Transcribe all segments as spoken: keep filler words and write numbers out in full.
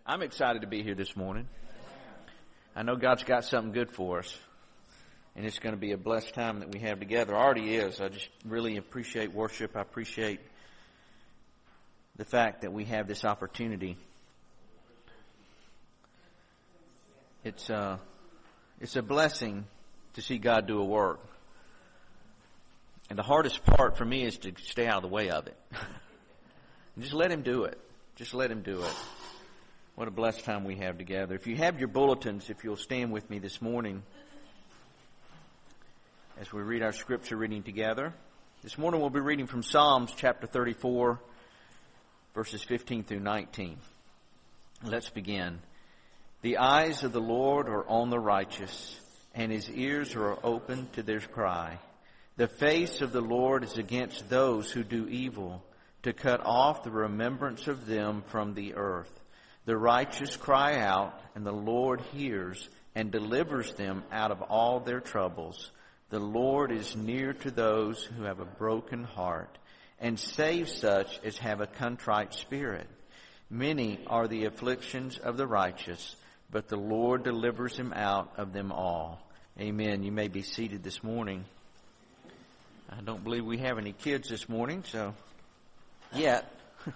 I'm excited to be here this morning. I know God's got something good for us, and it's going to be a blessed time that we have together. It already is. I just really appreciate worship. I appreciate the fact that we have this opportunity. It's uh, it's a blessing to see God do a work. And the hardest part for me is to stay out of the way of it. Just let Him do it. Just let Him do it. What a blessed time we have together. If you have your bulletins, if you'll stand with me this morning as we read our scripture reading together. This morning we'll be reading from Psalms chapter thirty-four, verses fifteen through nineteen. Let's begin. The eyes of the Lord are on the righteous, and His ears are open to their cry. The face of the Lord is against those who do evil, to cut off the remembrance of them from the earth. The righteous cry out, and the Lord hears and delivers them out of all their troubles. The Lord is near to those who have a broken heart, and saves such as have a contrite spirit. Many are the afflictions of the righteous, but the Lord delivers him out of them all. Amen. You may be seated this morning. I don't believe we have any kids this morning, so yet.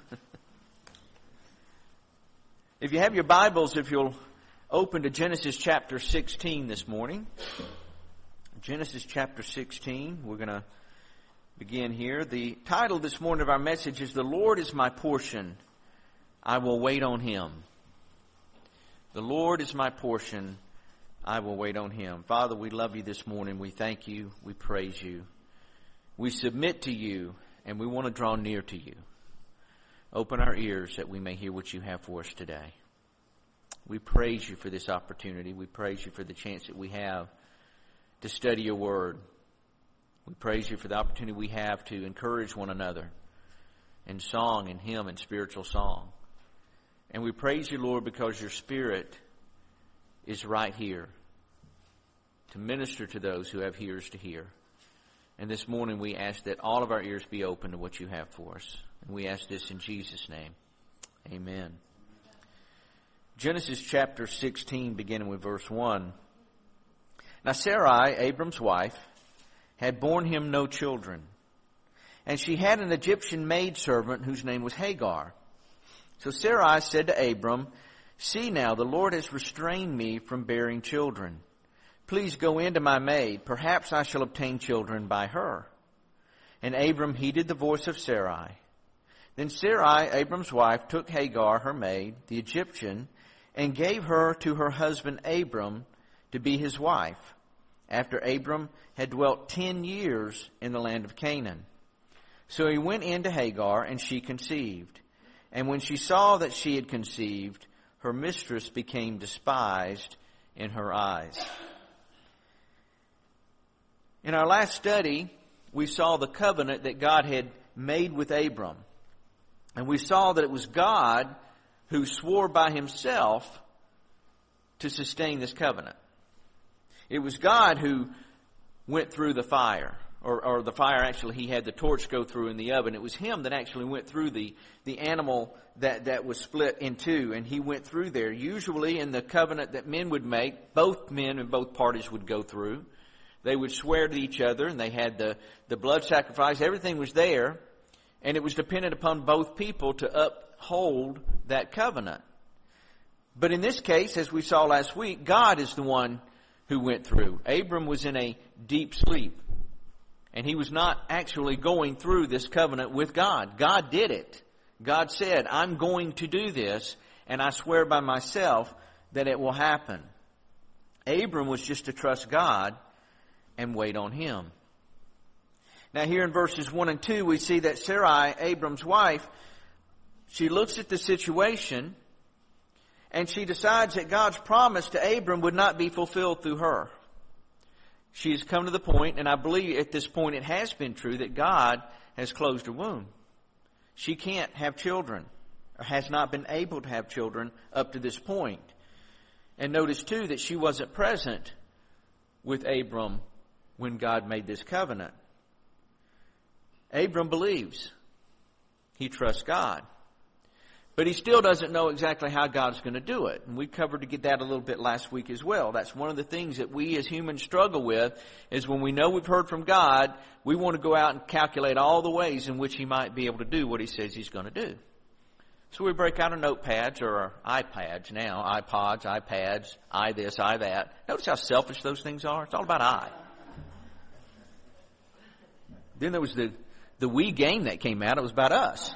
If you have your Bibles, if you'll open to Genesis chapter sixteen this morning. Genesis chapter sixteen, we're going to begin here. The title this morning of our message is, "The Lord is my portion, I will wait on Him." The Lord is my portion, I will wait on Him. Father, we love You this morning. We thank You. We praise You. We submit to You, and we want to draw near to You. Open our ears that we may hear what You have for us today. We praise You for this opportunity. We praise You for the chance that we have to study Your Word. We praise You for the opportunity we have to encourage one another in song and hymn and spiritual song. And we praise You, Lord, because Your Spirit is right here to minister to those who have ears to hear. And this morning we ask that all of our ears be open to what You have for us. And we ask this in Jesus' name. Amen. Genesis chapter sixteen, beginning with verse one. Now Sarai, Abram's wife, had borne him no children. And she had an Egyptian maidservant whose name was Hagar. So Sarai said to Abram, "See now, the Lord has restrained me from bearing children. Please go in to my maid. Perhaps I shall obtain children by her." And Abram heeded the voice of Sarai. Then Sarai, Abram's wife, took Hagar, her maid, the Egyptian, and gave her to her husband Abram to be his wife, after Abram had dwelt ten years in the land of Canaan. So he went in to Hagar, and she conceived. And when she saw that she had conceived, her mistress became despised in her eyes. In our last study, we saw the covenant that God had made with Abram. And we saw that it was God who swore by Himself to sustain this covenant. It was God who went through the fire. Or, or the fire, actually, He had the torch go through in the oven. It was Him that actually went through the, the animal that, that was split in two. And He went through there. Usually in the covenant that men would make, both men and both parties would go through. They would swear to each other, and they had the, the blood sacrifice. Everything was there. And it was dependent upon both people to uphold that covenant. But in this case, as we saw last week, God is the one who went through. Abram was in a deep sleep. And he was not actually going through this covenant with God. God did it. God said, "I'm going to do this, and I swear by myself that it will happen." Abram was just to trust God and wait on Him. Now here in verses one and two, we see that Sarai, Abram's wife, she looks at the situation and she decides that God's promise to Abram would not be fulfilled through her. She's come to the point, and I believe at this point it has been true, that God has closed her womb. She can't have children, or has not been able to have children up to this point. And notice too that she wasn't present with Abram when God made this covenant. Abram believes. He trusts God. But he still doesn't know exactly how God's going to do it. And we covered to get that a little bit last week as well. That's one of the things that we as humans struggle with, is when we know we've heard from God, we want to go out and calculate all the ways in which he might be able to do what he says he's going to do. So we break out our notepads or our iPads now, iPods, iPads, I this, I that. Notice how selfish those things are? It's all about I. Then there was the, the Wii game that came out. It was about us.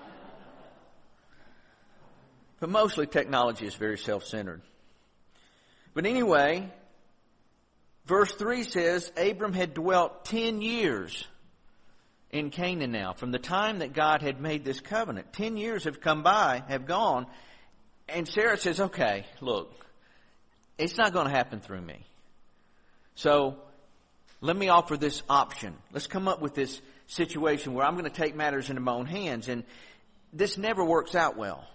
But mostly technology is very self-centered. But anyway, verse three says, Abram had dwelt ten years in Canaan now. From the time that God had made this covenant. Ten years have come by, have gone. And Sarah says, okay, look, it's not going to happen through me. So let me offer this option. Let's come up with this situation where I'm going to take matters into my own hands. And this never works out well.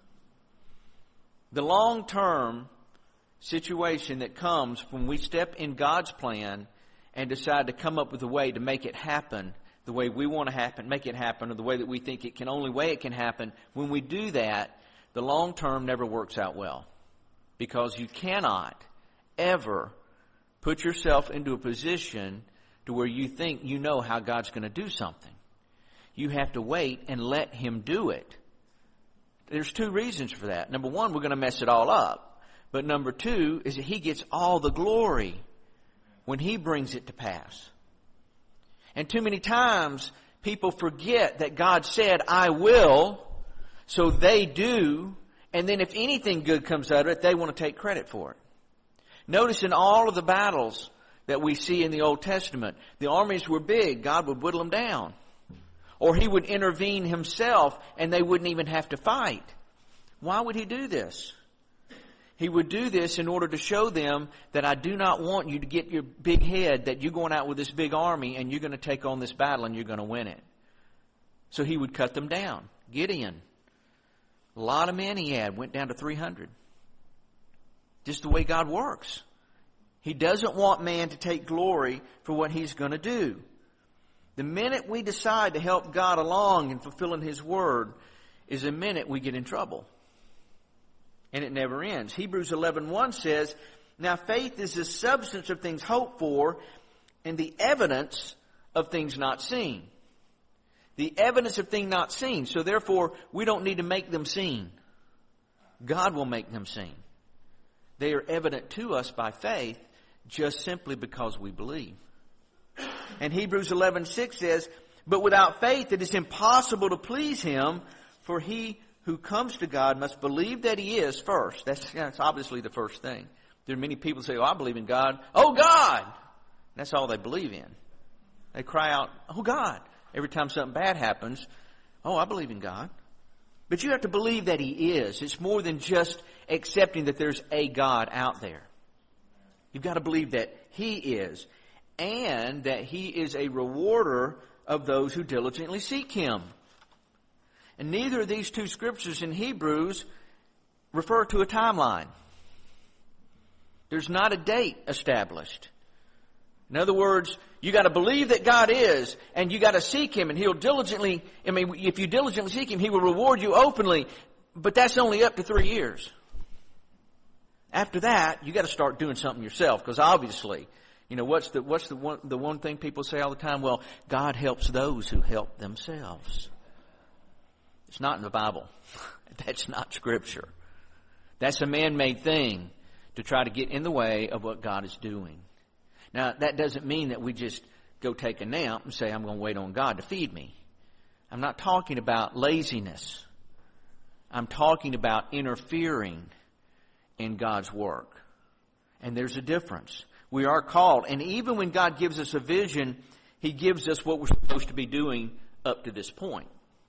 The long-term situation that comes when we step in God's plan and decide to come up with a way to make it happen the way we want to happen, make it happen, or the way that we think it can, only way it can happen, when we do that, the long-term never works out well. Because you cannot ever put yourself into a position to where you think you know how God's going to do something. You have to wait and let him do it. There's two reasons for that. Number one, we're going to mess it all up. But number two is that he gets all the glory when he brings it to pass. And too many times people forget that God said, I will, so they do. And then if anything good comes out of it, they want to take credit for it. Notice in all of the battles that we see in the Old Testament, the armies were big. God would whittle them down. Or he would intervene himself and they wouldn't even have to fight. Why would he do this? He would do this in order to show them that I do not want you to get your big head that you're going out with this big army and you're going to take on this battle and you're going to win it. So he would cut them down. Gideon, a lot of men he had, went down to three hundred. Just the way God works. He doesn't want man to take glory for what he's going to do. The minute we decide to help God along in fulfilling his word is the minute we get in trouble. And it never ends. Hebrews eleven one says, now faith is the substance of things hoped for and the evidence of things not seen. The evidence of things not seen. So therefore, we don't need to make them seen. God will make them seen. They are evident to us by faith just simply because we believe. And Hebrews eleven six says, but without faith it is impossible to please him, for he who comes to God must believe that he is first. That's, that's obviously the first thing. There are many people who say, oh, I believe in God. Oh, God! That's all they believe in. They cry out, oh, God. Every time something bad happens, oh, I believe in God. But you have to believe that he is. It's more than just accepting that there's a God out there. You've got to believe that he is, and that he is a rewarder of those who diligently seek him. And neither of these two scriptures in Hebrews refer to a timeline. There's not a date established. In other words, you got to believe that God is, and you got to seek him, and he'll diligently, I mean, if you diligently seek him, he will reward you openly, but that's only up to three years. After that, you got to start doing something yourself, because obviously, you know, what's the what's the one the one thing people say all the time? Well, God helps those who help themselves. It's not in the Bible. That's not Scripture. That's a man-made thing to try to get in the way of what God is doing. Now, that doesn't mean that we just go take a nap and say, I'm going to wait on God to feed me. I'm not talking about laziness. I'm talking about interfering in God's work. And there's a difference. We are called. And even when God gives us a vision, he gives us what we're supposed to be doing up to this point.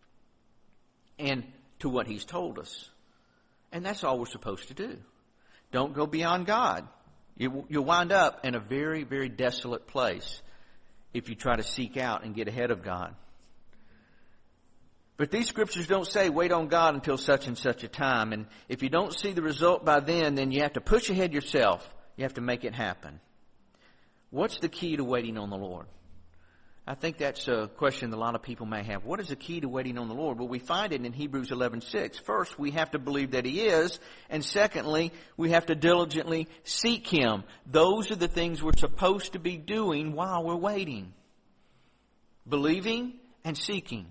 And to what he's told us. And that's all we're supposed to do. Don't go beyond God. You, you'll wind up in a very, very desolate place if you try to seek out and get ahead of God. But these scriptures don't say wait on God until such and such a time. And if you don't see the result by then, then you have to push ahead yourself. You have to make it happen. What's the key to waiting on the Lord? I think that's a question that a lot of people may have. What is the key to waiting on the Lord? Well, we find it in Hebrews eleven six. First, we have to believe that He is. And secondly, we have to diligently seek Him. Those are the things we're supposed to be doing while we're waiting. Believing and seeking.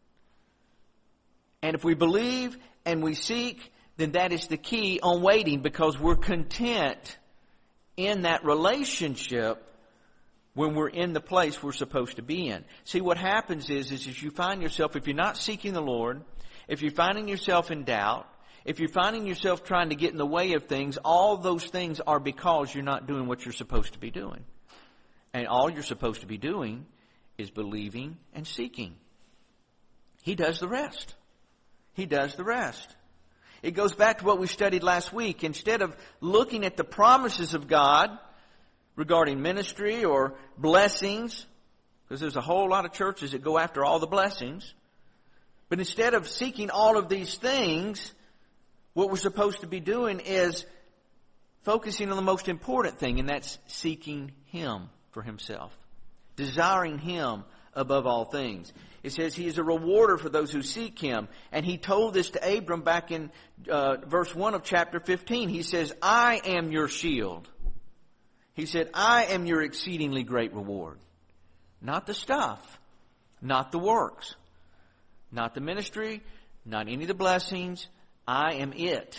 And if we believe and we seek, then that is the key on waiting, because we're content in that relationship when we're in the place we're supposed to be in. See, what happens is, is if you find yourself, if you're not seeking the Lord, if you're finding yourself in doubt, if you're finding yourself trying to get in the way of things, all those things are because you're not doing what you're supposed to be doing. And all you're supposed to be doing is believing and seeking. He does the rest. He does the rest. It goes back to what we studied last week. Instead of looking at the promises of God regarding ministry or blessings, because there's a whole lot of churches that go after all the blessings. But instead of seeking all of these things, what we're supposed to be doing is focusing on the most important thing, and that's seeking Him for Himself. Desiring Him above all things. It says He is a rewarder for those who seek Him. And He told this to Abram back in uh, verse one of chapter fifteen. He says, I am your shield. He said, I am your exceedingly great reward. Not the stuff, not the works, not the ministry, not any of the blessings. I am it.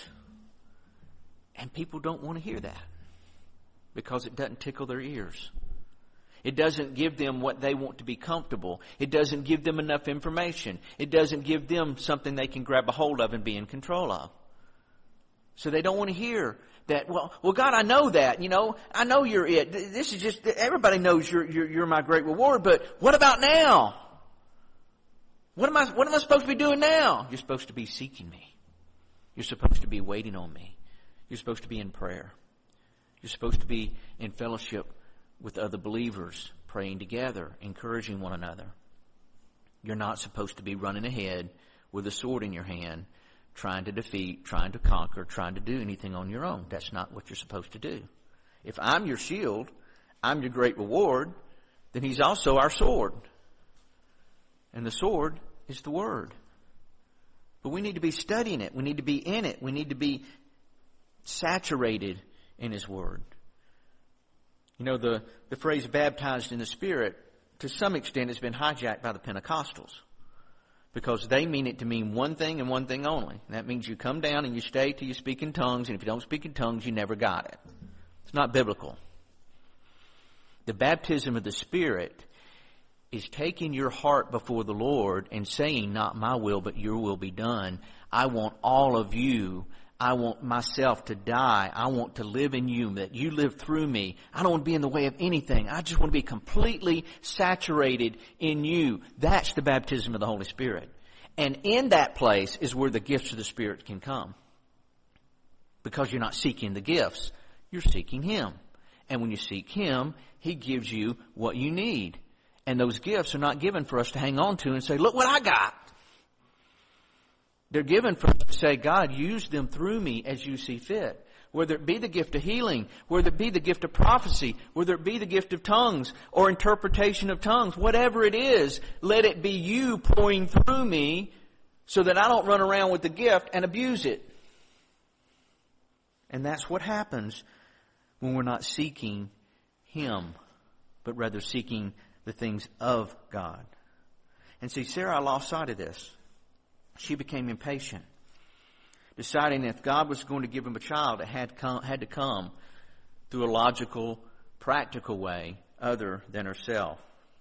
And people don't want to hear that because it doesn't tickle their ears. It doesn't give them what they want to be comfortable. It doesn't give them enough information. It doesn't give them something they can grab a hold of and be in control of. So they don't want to hear that, well, well, God, I know that, you know, I know you're it. This is just, everybody knows you're, you're, you're my great reward, but what about now? What am I, what am I supposed to be doing now? You're supposed to be seeking me. You're supposed to be waiting on me. You're supposed to be in prayer. You're supposed to be in fellowship with other believers, praying together, encouraging one another. You're not supposed to be running ahead with a sword in your hand, trying to defeat, trying to conquer, trying to do anything on your own. That's not what you're supposed to do. If I'm your shield, I'm your great reward, then He's also our sword. And the sword is the Word. But we need to be studying it. We need to be in it. We need to be saturated in His Word. You know, the, the phrase baptized in the Spirit, to some extent, has been hijacked by the Pentecostals. Because they mean it to mean one thing and one thing only. And that means you come down and you stay till you speak in tongues, and if you don't speak in tongues, you never got it. It's not biblical. The baptism of the Spirit is taking your heart before the Lord and saying, not my will, but your will be done. I want all of you. I want myself to die. I want to live in you, that you live through me. I don't want to be in the way of anything. I just want to be completely saturated in you. That's the baptism of the Holy Spirit. And in that place is where the gifts of the Spirit can come. Because you're not seeking the gifts. You're seeking Him. And when you seek Him, He gives you what you need. And those gifts are not given for us to hang on to and say, look what I got. They're given for us to say, God, use them through me as you see fit. Whether it be the gift of healing, whether it be the gift of prophecy, whether it be the gift of tongues or interpretation of tongues, whatever it is, let it be you pouring through me so that I don't run around with the gift and abuse it. And that's what happens when we're not seeking Him, but rather seeking the things of God. And see, Sarah lost sight of this. She became impatient, deciding if God was going to give him a child, it had, come, had to come through a logical, practical way other than herself.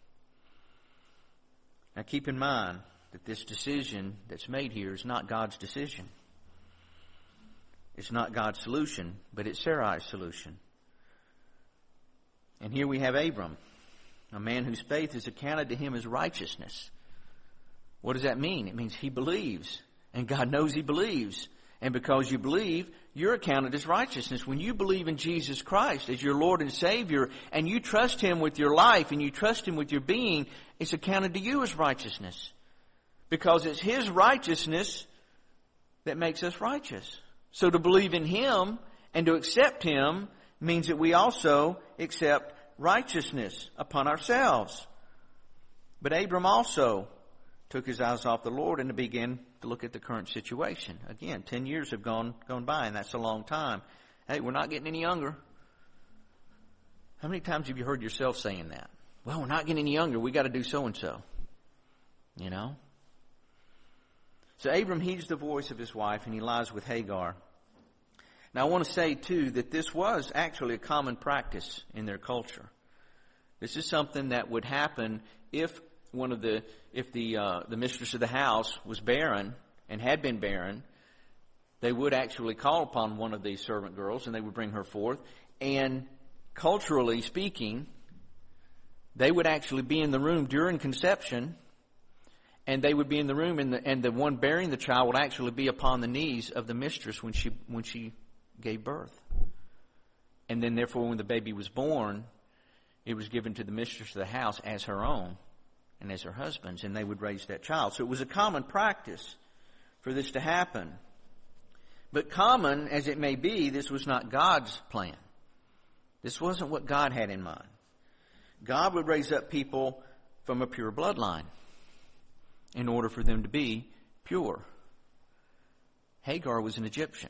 Now keep in mind that this decision that's made here is not God's decision. It's not God's solution, but it's Sarai's solution. And here we have Abram, a man whose faith is accounted to him as righteousness. What does that mean? It means he believes, and God knows he believes. And because you believe, you're accounted as righteousness. When you believe in Jesus Christ as your Lord and Savior, and you trust Him with your life, and you trust Him with your being, it's accounted to you as righteousness. Because it's His righteousness that makes us righteous. So to believe in Him and to accept Him means that we also accept righteousness upon ourselves. But Abram also took his eyes off the Lord and began to look at the current situation. Again, ten years have gone gone by, and that's a long time. Hey, we're not getting any younger. How many times have you heard yourself saying that? Well, we're not getting any younger. We got to do so-and-so. You know? So Abram heeds the voice of his wife, and he lies with Hagar. Now, I want to say, too, that this was actually a common practice in their culture. This is something that would happen if one of the, if the, uh, the mistress of the house was barren and had been barren. They would actually call upon one of these servant girls, and they would bring her forth. And culturally speaking, they would actually be in the room during conception, and they would be in the room, and the, and the one bearing the child would actually be upon the knees of the mistress when she when she gave birth. And then, therefore, when the baby was born, it was given to the mistress of the house as her own and as her husband's, and they would raise that child. So it was a common practice for this to happen. But common as it may be, this was not God's plan. This wasn't what God had in mind. God would raise up people from a pure bloodline in order for them to be pure. Hagar was an Egyptian.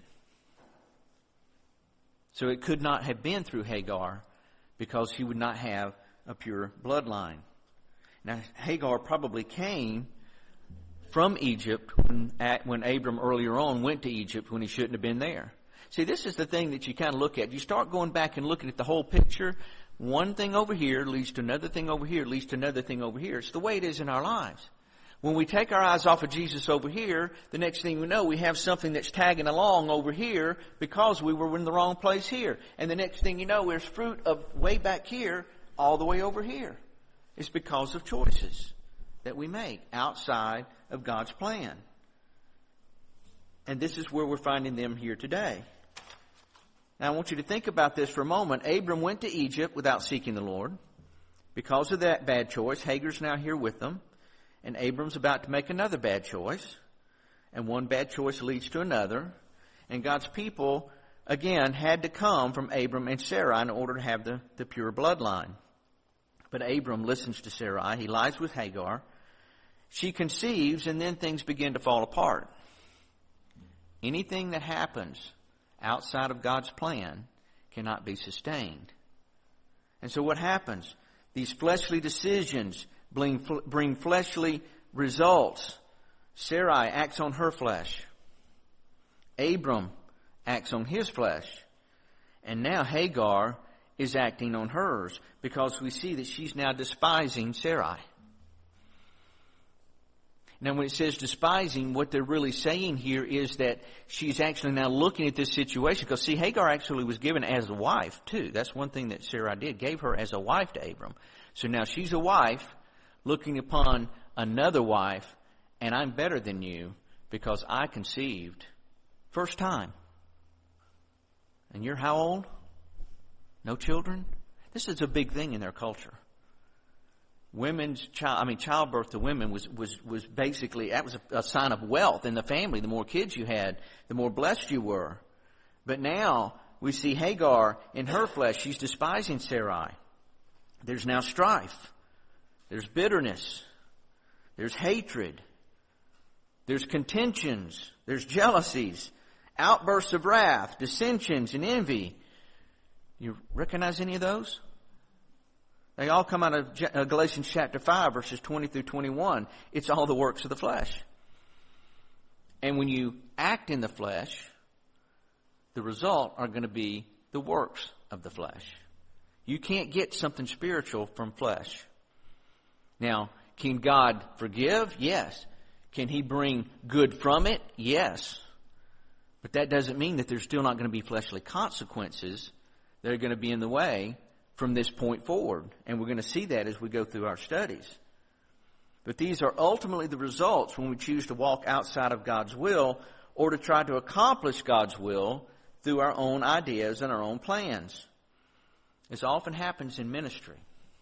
So it could not have been through Hagar because he would not have a pure bloodline. Now, Hagar probably came from Egypt when, at, when Abram earlier on went to Egypt when he shouldn't have been there. See, this is the thing that you kind of look at. You start going back and looking at the whole picture. One thing over here leads to another thing over here, leads to another thing over here. It's the way it is in our lives. When we take our eyes off of Jesus over here, the next thing we know, we have something that's tagging along over here because we were in the wrong place here. And the next thing you know, there's fruit of way back here all the way over here. It's because of choices that we make outside of God's plan. And this is where we're finding them here today. Now I want you to think about this for a moment. Abram went to Egypt without seeking the Lord. Because of that bad choice, Hagar's now here with them. And Abram's about to make another bad choice. And one bad choice leads to another. And God's people, again, had to come from Abram and Sarai in order to have the, the pure bloodline. But Abram listens to Sarai. He lies with Hagar. She conceives, and then things begin to fall apart. Anything that happens outside of God's plan cannot be sustained. And so what happens? These fleshly decisions bring, bring fleshly results. Sarai acts on her flesh. Abram acts on his flesh. And now Hagar is acting on hers because we see that she's now despising Sarai. Now, when it says despising, what they're really saying here is that she's actually now looking at this situation. Because, see, Hagar actually was given as a wife, too. That's one thing that Sarai did, gave her as a wife to Abram. So now she's a wife looking upon another wife, and I'm better than you because I conceived first time. And you're how old? No children? This is a big thing in their culture. Women's child, I mean, childbirth to women was, was, was basically, that was a, a sign of wealth in the family. The more kids you had, the more blessed you were. But now we see Hagar in her flesh. She's despising Sarai. There's now strife. There's bitterness. There's hatred. There's contentions. There's jealousies. Outbursts of wrath, dissensions, and envy. You recognize any of those? They all come out of Galatians chapter five, verses twenty through twenty-one. It's all the works of the flesh. And when you act in the flesh, the result are going to be the works of the flesh. You can't get something spiritual from flesh. Now, can God forgive? Yes. Can He bring good from it? Yes. But that doesn't mean that there's still not going to be fleshly consequences that are going to be in the way from this point forward. And we're going to see that as we go through our studies. But these are ultimately the results when we choose to walk outside of God's will or to try to accomplish God's will through our own ideas and our own plans. This often happens in ministry.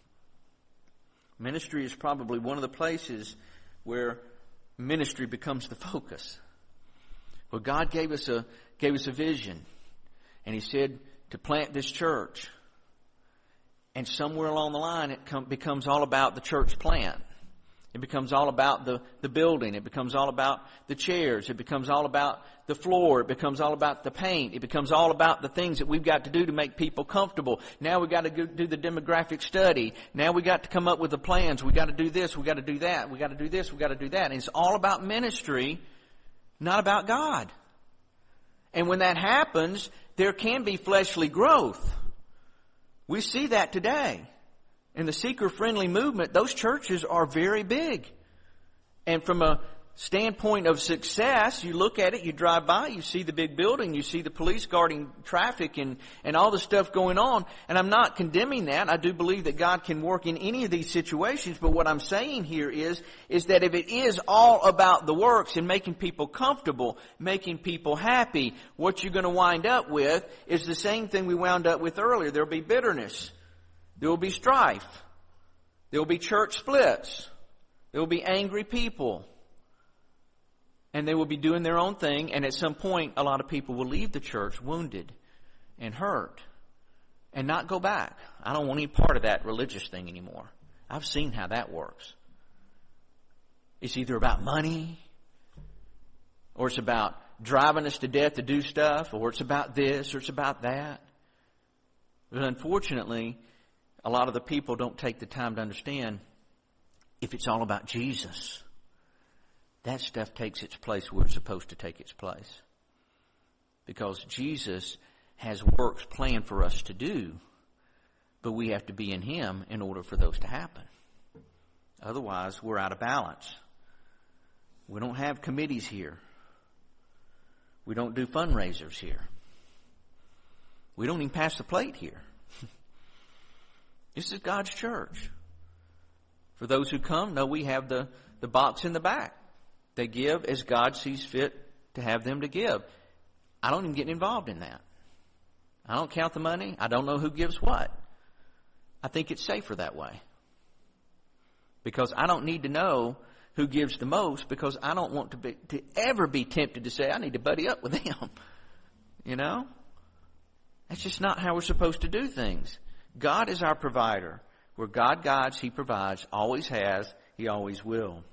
Ministry is probably one of the places where ministry becomes the focus. Well, God gave us a gave us a vision, and He said to plant this church. And somewhere along the line, it com- becomes all about the church plant. It becomes all about the, the building. It becomes all about the chairs. It becomes all about the floor. It becomes all about the paint. It becomes all about the things that we've got to do to make people comfortable. Now we've got to go do the demographic study. Now we've got to come up with the plans. We've got to do this. We've got to do that. We've got to do this. We've got to do that. And it's all about ministry, not about God. And when that happens, there can be fleshly growth. We see that today. In the seeker-friendly movement, those churches are very big. And from a standpoint of success, you look at it, you drive by, you see the big building, you see the police guarding traffic and, and all the stuff going on. And I'm not condemning that. I do believe that God can work in any of these situations. But what I'm saying here is, is that if it is all about the works and making people comfortable, making people happy, what you're going to wind up with is the same thing we wound up with earlier. There'll be bitterness. There will be strife. There will be church splits. There will be angry people. And they will be doing their own thing. And at some point, a lot of people will leave the church wounded and hurt and not go back. I don't want any part of that religious thing anymore. I've seen how that works. It's either about money, or it's about driving us to death to do stuff, or it's about this, or it's about that. But unfortunately, a lot of the people don't take the time to understand if it's all about Jesus, that stuff takes its place where it's supposed to take its place. Because Jesus has works planned for us to do, but we have to be in Him in order for those to happen. Otherwise, we're out of balance. We don't have committees here. We don't do fundraisers here. We don't even pass the plate here. This is God's church. For those who come, no, we have the, the box in the back. They give as God sees fit to have them to give. I don't even get involved in that. I don't count the money. I don't know who gives what. I think it's safer that way. Because I don't need to know who gives the most, because I don't want to be to ever be tempted to say, I need to buddy up with them. You know? That's just not how we're supposed to do things. God is our provider. Where God guides, He provides, always has, He always will.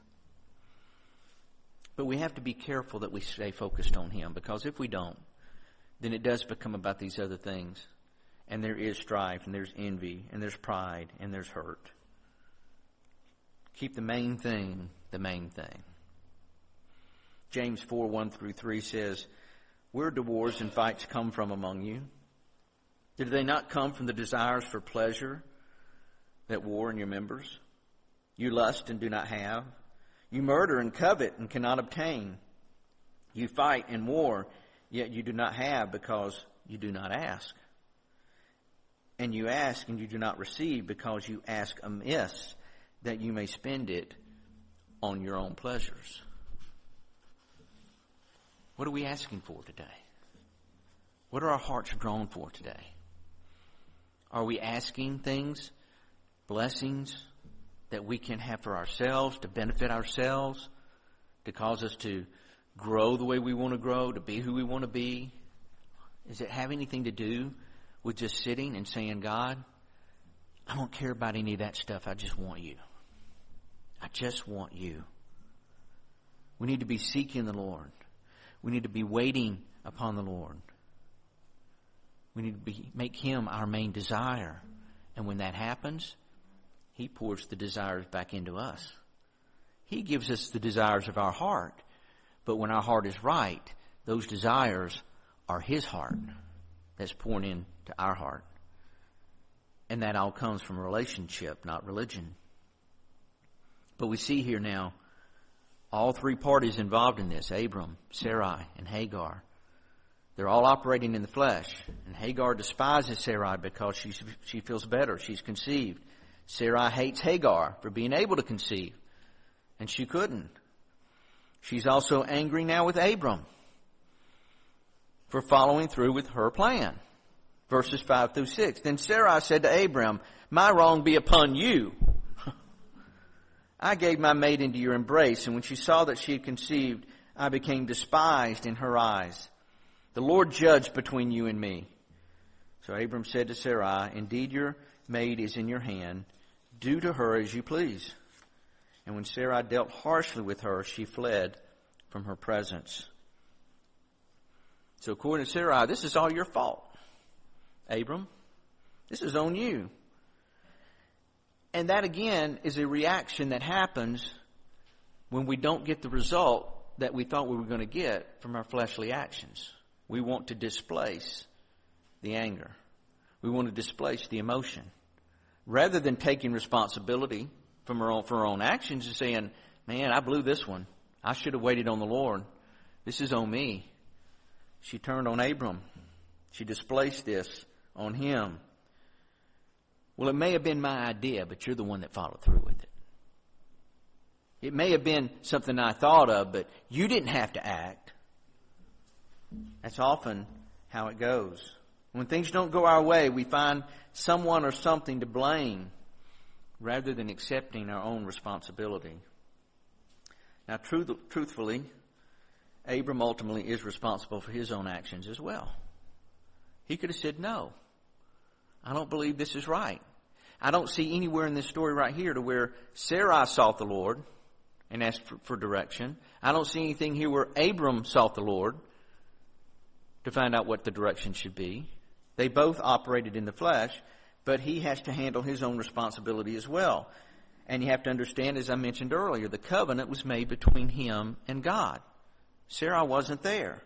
But we have to be careful that we stay focused on Him, because if we don't, then it does become about these other things. And there is strife, and there's envy, and there's pride, and there's hurt. Keep the main thing the main thing. James four, one through three says, where do wars and fights come from among you? Did they not come from the desires for pleasure that war in your members? You lust and do not have. You murder and covet and cannot obtain. You fight and war, yet you do not have because you do not ask. And you ask and you do not receive because you ask amiss, that you may spend it on your own pleasures. What are we asking for today? What are our hearts drawn for today? Are we asking things, blessings that we can have for ourselves, to benefit ourselves, to cause us to grow the way we want to grow, to be who we want to be? Does it have anything to do with just sitting and saying, God, I don't care about any of that stuff. I just want you. I just want you. We need to be seeking the Lord. We need to be waiting upon the Lord. We need to be, make Him our main desire. And when that happens, He pours the desires back into us. He gives us the desires of our heart. But when our heart is right, those desires are His heart that's poured into our heart. And that all comes from a relationship, not religion. But we see here now all three parties involved in this, Abram, Sarai, and Hagar. They're all operating in the flesh. And Hagar despises Sarai because she, she feels better. She's conceived. Sarai hates Hagar for being able to conceive. And she couldn't. She's also angry now with Abram for following through with her plan. Verses five through six. Then Sarai said to Abram, my wrong be upon you. I gave my maid into your embrace, and when she saw that she had conceived, I became despised in her eyes. The Lord judged between you and me. So Abram said to Sarai, indeed your maid is in your hand. Do to her as you please. And when Sarai dealt harshly with her, she fled from her presence. So according to Sarai, this is all your fault, Abram. This is on you. And that again is a reaction that happens when we don't get the result that we thought we were going to get from our fleshly actions. We want to displace the anger. We want to displace the emotion. Rather than taking responsibility from our own, for our own actions and saying, man, I blew this one. I should have waited on the Lord. This is on me. She turned on Abram. She displaced this on him. Well, it may have been my idea, but you're the one that followed through with it. It may have been something I thought of, but you didn't have to act. That's often how it goes. When things don't go our way, we find someone or something to blame rather than accepting our own responsibility. Now, truth, truthfully, Abram ultimately is responsible for his own actions as well. He could have said, no, I don't believe this is right. I don't see anywhere in this story right here to where Sarai sought the Lord and asked for, for direction. I don't see anything here where Abram sought the Lord to find out what the direction should be. They both operated in the flesh, but he has to handle his own responsibility as well. And you have to understand, as I mentioned earlier, the covenant was made between him and God. Sarah wasn't there.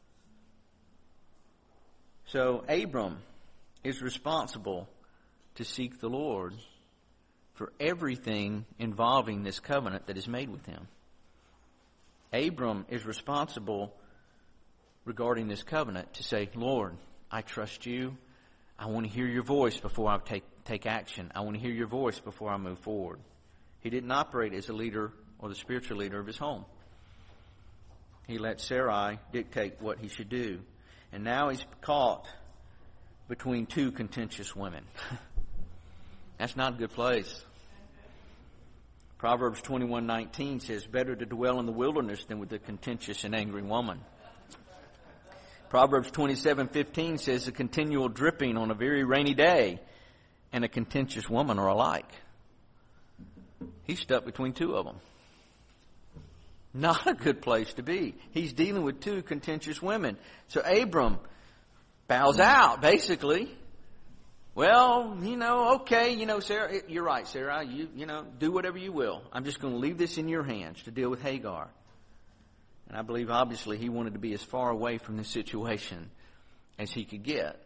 So Abram is responsible to seek the Lord for everything involving this covenant that is made with him. Abram is responsible regarding this covenant to say, Lord, I trust you. I want to hear your voice before I take, take action. I want to hear your voice before I move forward. He didn't operate as a leader or the spiritual leader of his home. He let Sarai dictate what he should do. And now he's caught between two contentious women. That's not a good place. Proverbs twenty-one nineteen says, better to dwell in the wilderness than with a contentious and angry woman. Proverbs twenty-seven fifteen says, a continual dripping on a very rainy day and a contentious woman are alike. He's stuck between two of them. Not a good place to be. He's dealing with two contentious women. So Abram bows out, basically. Well, you know, okay, you know, Sarah, you're right, Sarah. You, you know, do whatever you will. I'm just going to leave this in your hands to deal with Hagar. And I believe, obviously, he wanted to be as far away from this situation as he could get.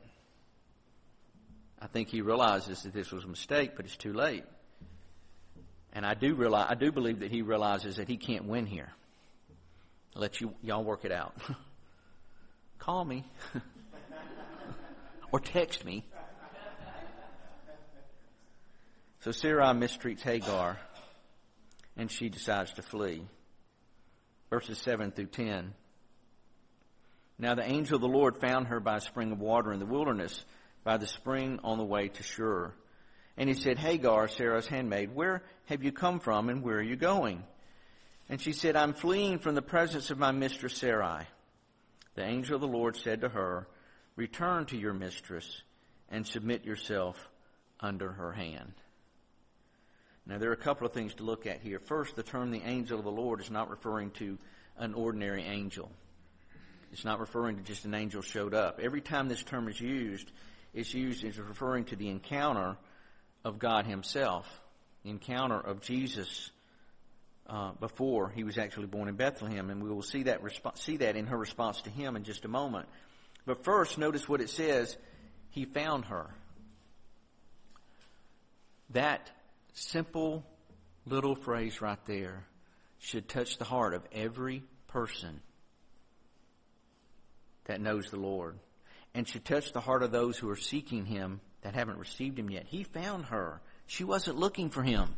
I think he realizes that this was a mistake, but it's too late. And I do realize, I do believe that he realizes that he can't win here. I'll let you y'all work it out. Call me or text me. So Sarai mistreats Hagar, and she decides to flee. Verses seven through ten. Now the angel of the Lord found her by a spring of water in the wilderness, by the spring on the way to Shur. And he said, Hagar, Sarah's handmaid, where have you come from and where are you going? And she said, I'm fleeing from the presence of my mistress Sarai. The angel of the Lord said to her, return to your mistress and submit yourself under her hand. Now there are a couple of things to look at here. First, the term the angel of the Lord is not referring to an ordinary angel. It's not referring to just an angel showed up. Every time this term is used, it's used as referring to the encounter of God himself, the encounter of Jesus uh, before he was actually born in Bethlehem, and we will see that resp- see that in her response to him in just a moment. But first, notice what it says, he found her. That simple little phrase right there should touch the heart of every person that knows the Lord, and should touch the heart of those who are seeking him that haven't received him yet. He found her. She wasn't looking for him.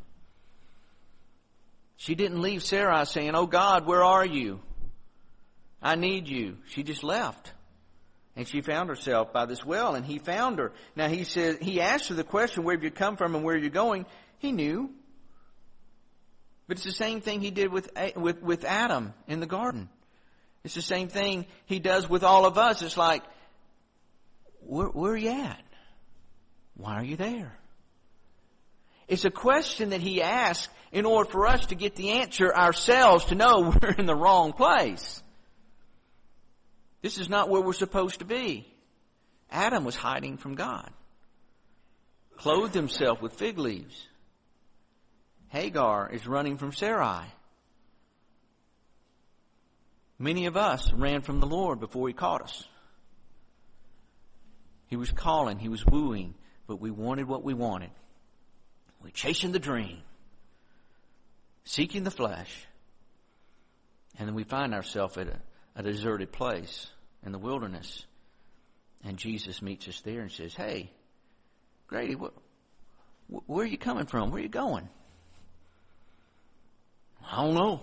She didn't leave Sarai saying, oh God, where are you? I need you. She just left. And she found herself by this well, and he found her. Now he said, he asked her the question, where have you come from and where are you going? He knew. But it's the same thing he did with, with, with Adam in the garden. It's the same thing he does with all of us. It's like, where, where are you at? Why are you there? It's a question that he asks in order for us to get the answer ourselves to know we're in the wrong place. This is not where we're supposed to be. Adam was hiding from God, clothed himself with fig leaves. Hagar is running from Sarai. Many of us ran from the Lord before He caught us. He was calling, He was wooing, but we wanted what we wanted. We're chasing the dream, seeking the flesh, and then we find ourselves at a, a deserted place in the wilderness. And Jesus meets us there and says, "Hey, Grady, wh- wh- where are you coming from? Where are you going?" "I don't know."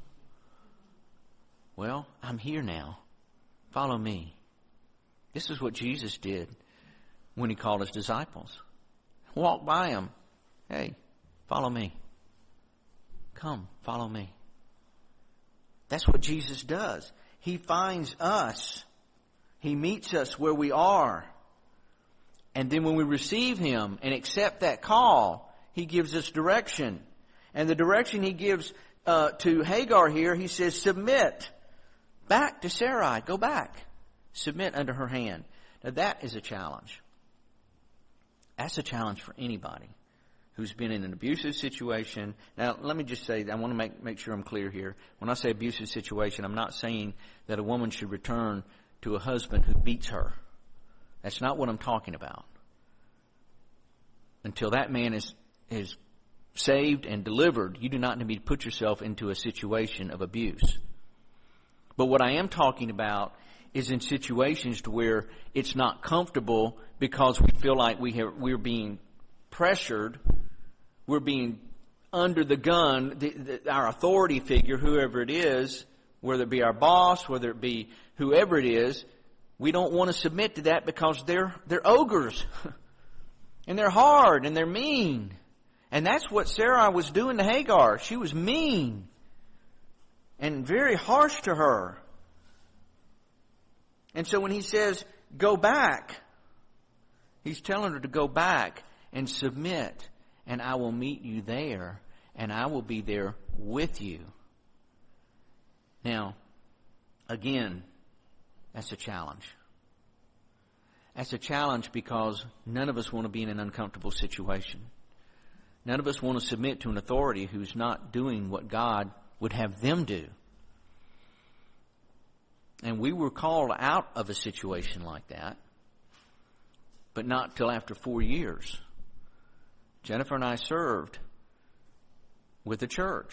"Well, I'm here now. Follow me." This is what Jesus did when He called His disciples. Walk by them. "Hey, follow me. Come, follow me." That's what Jesus does. He finds us. He meets us where we are. And then when we receive Him and accept that call, He gives us direction. And the direction He gives uh, to Hagar here, He says, submit back to Sarai. Go back. Submit under her hand. Now that is a challenge. That's a challenge for anybody who's been in an abusive situation. Now, let me just say, I want to make, make sure I'm clear here. When I say abusive situation, I'm not saying that a woman should return to a husband who beats her. That's not what I'm talking about. Until that man is, is saved and delivered, you do not need to put yourself into a situation of abuse. But what I am talking about is in situations to where it's not comfortable because we feel like we have, we're being pressured, we're being under the gun, the, the, our authority figure, whoever it is, whether it be our boss, whether it be whoever it is, we don't want to submit to that because they're they're ogres. And they're hard and they're mean. And that's what Sarai was doing to Hagar. She was mean and very harsh to her. And so when he says, go back, he's telling her to go back and submit, and I will meet you there, and I will be there with you. Now, again, that's a challenge. That's a challenge because none of us want to be in an uncomfortable situation. None of us want to submit to an authority who's not doing what God would have them do. And we were called out of a situation like that, but not till after four years. Jennifer and I served with the church.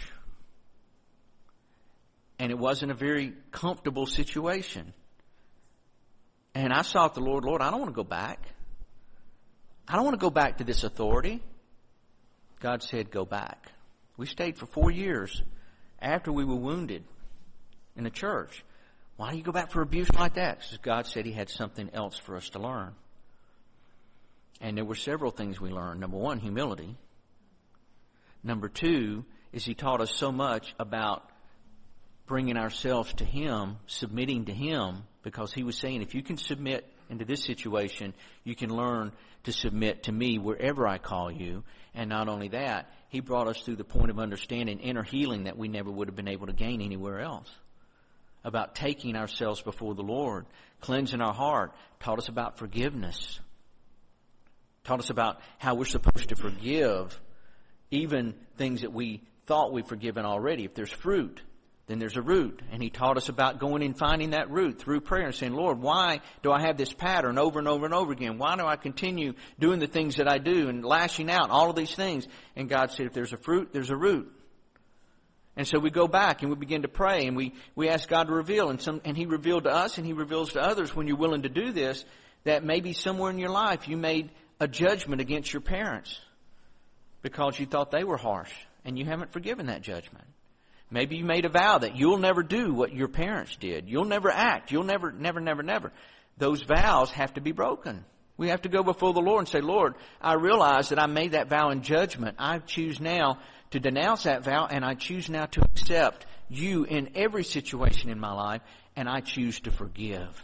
And it wasn't a very comfortable situation. And I sought the Lord, Lord, I don't want to go back. I don't want to go back to this authority. God said, go back. We stayed for four years after we were wounded in the church. Why do you go back for abuse like that? Because God said He had something else for us to learn. And there were several things we learned. Number one, humility. Number two is He taught us so much about bringing ourselves to Him, submitting to Him, because He was saying, if you can submit into this situation, you can learn to submit to me wherever I call you. And not only that, He brought us through the point of understanding inner healing that we never would have been able to gain anywhere else. About taking ourselves before the Lord, cleansing our heart, taught us about forgiveness, taught us about how we're supposed to forgive even things that we thought we've forgiven already. If there's fruit, then there's a root. And He taught us about going and finding that root through prayer and saying, Lord, why do I have this pattern over and over and over again? Why do I continue doing the things that I do and lashing out, all of these things? And God said, if there's a fruit, there's a root. And so we go back and we begin to pray and we, we ask God to reveal. And some and He revealed to us and He reveals to others when you're willing to do this, that maybe somewhere in your life you made a judgment against your parents because you thought they were harsh and you haven't forgiven that judgment. Maybe you made a vow that you'll never do what your parents did. You'll never act. You'll never, never, never, never. Those vows have to be broken. We have to go before the Lord and say, Lord, I realize that I made that vow in judgment. I choose now to denounce that vow, and I choose now to accept you in every situation in my life, and I choose to forgive.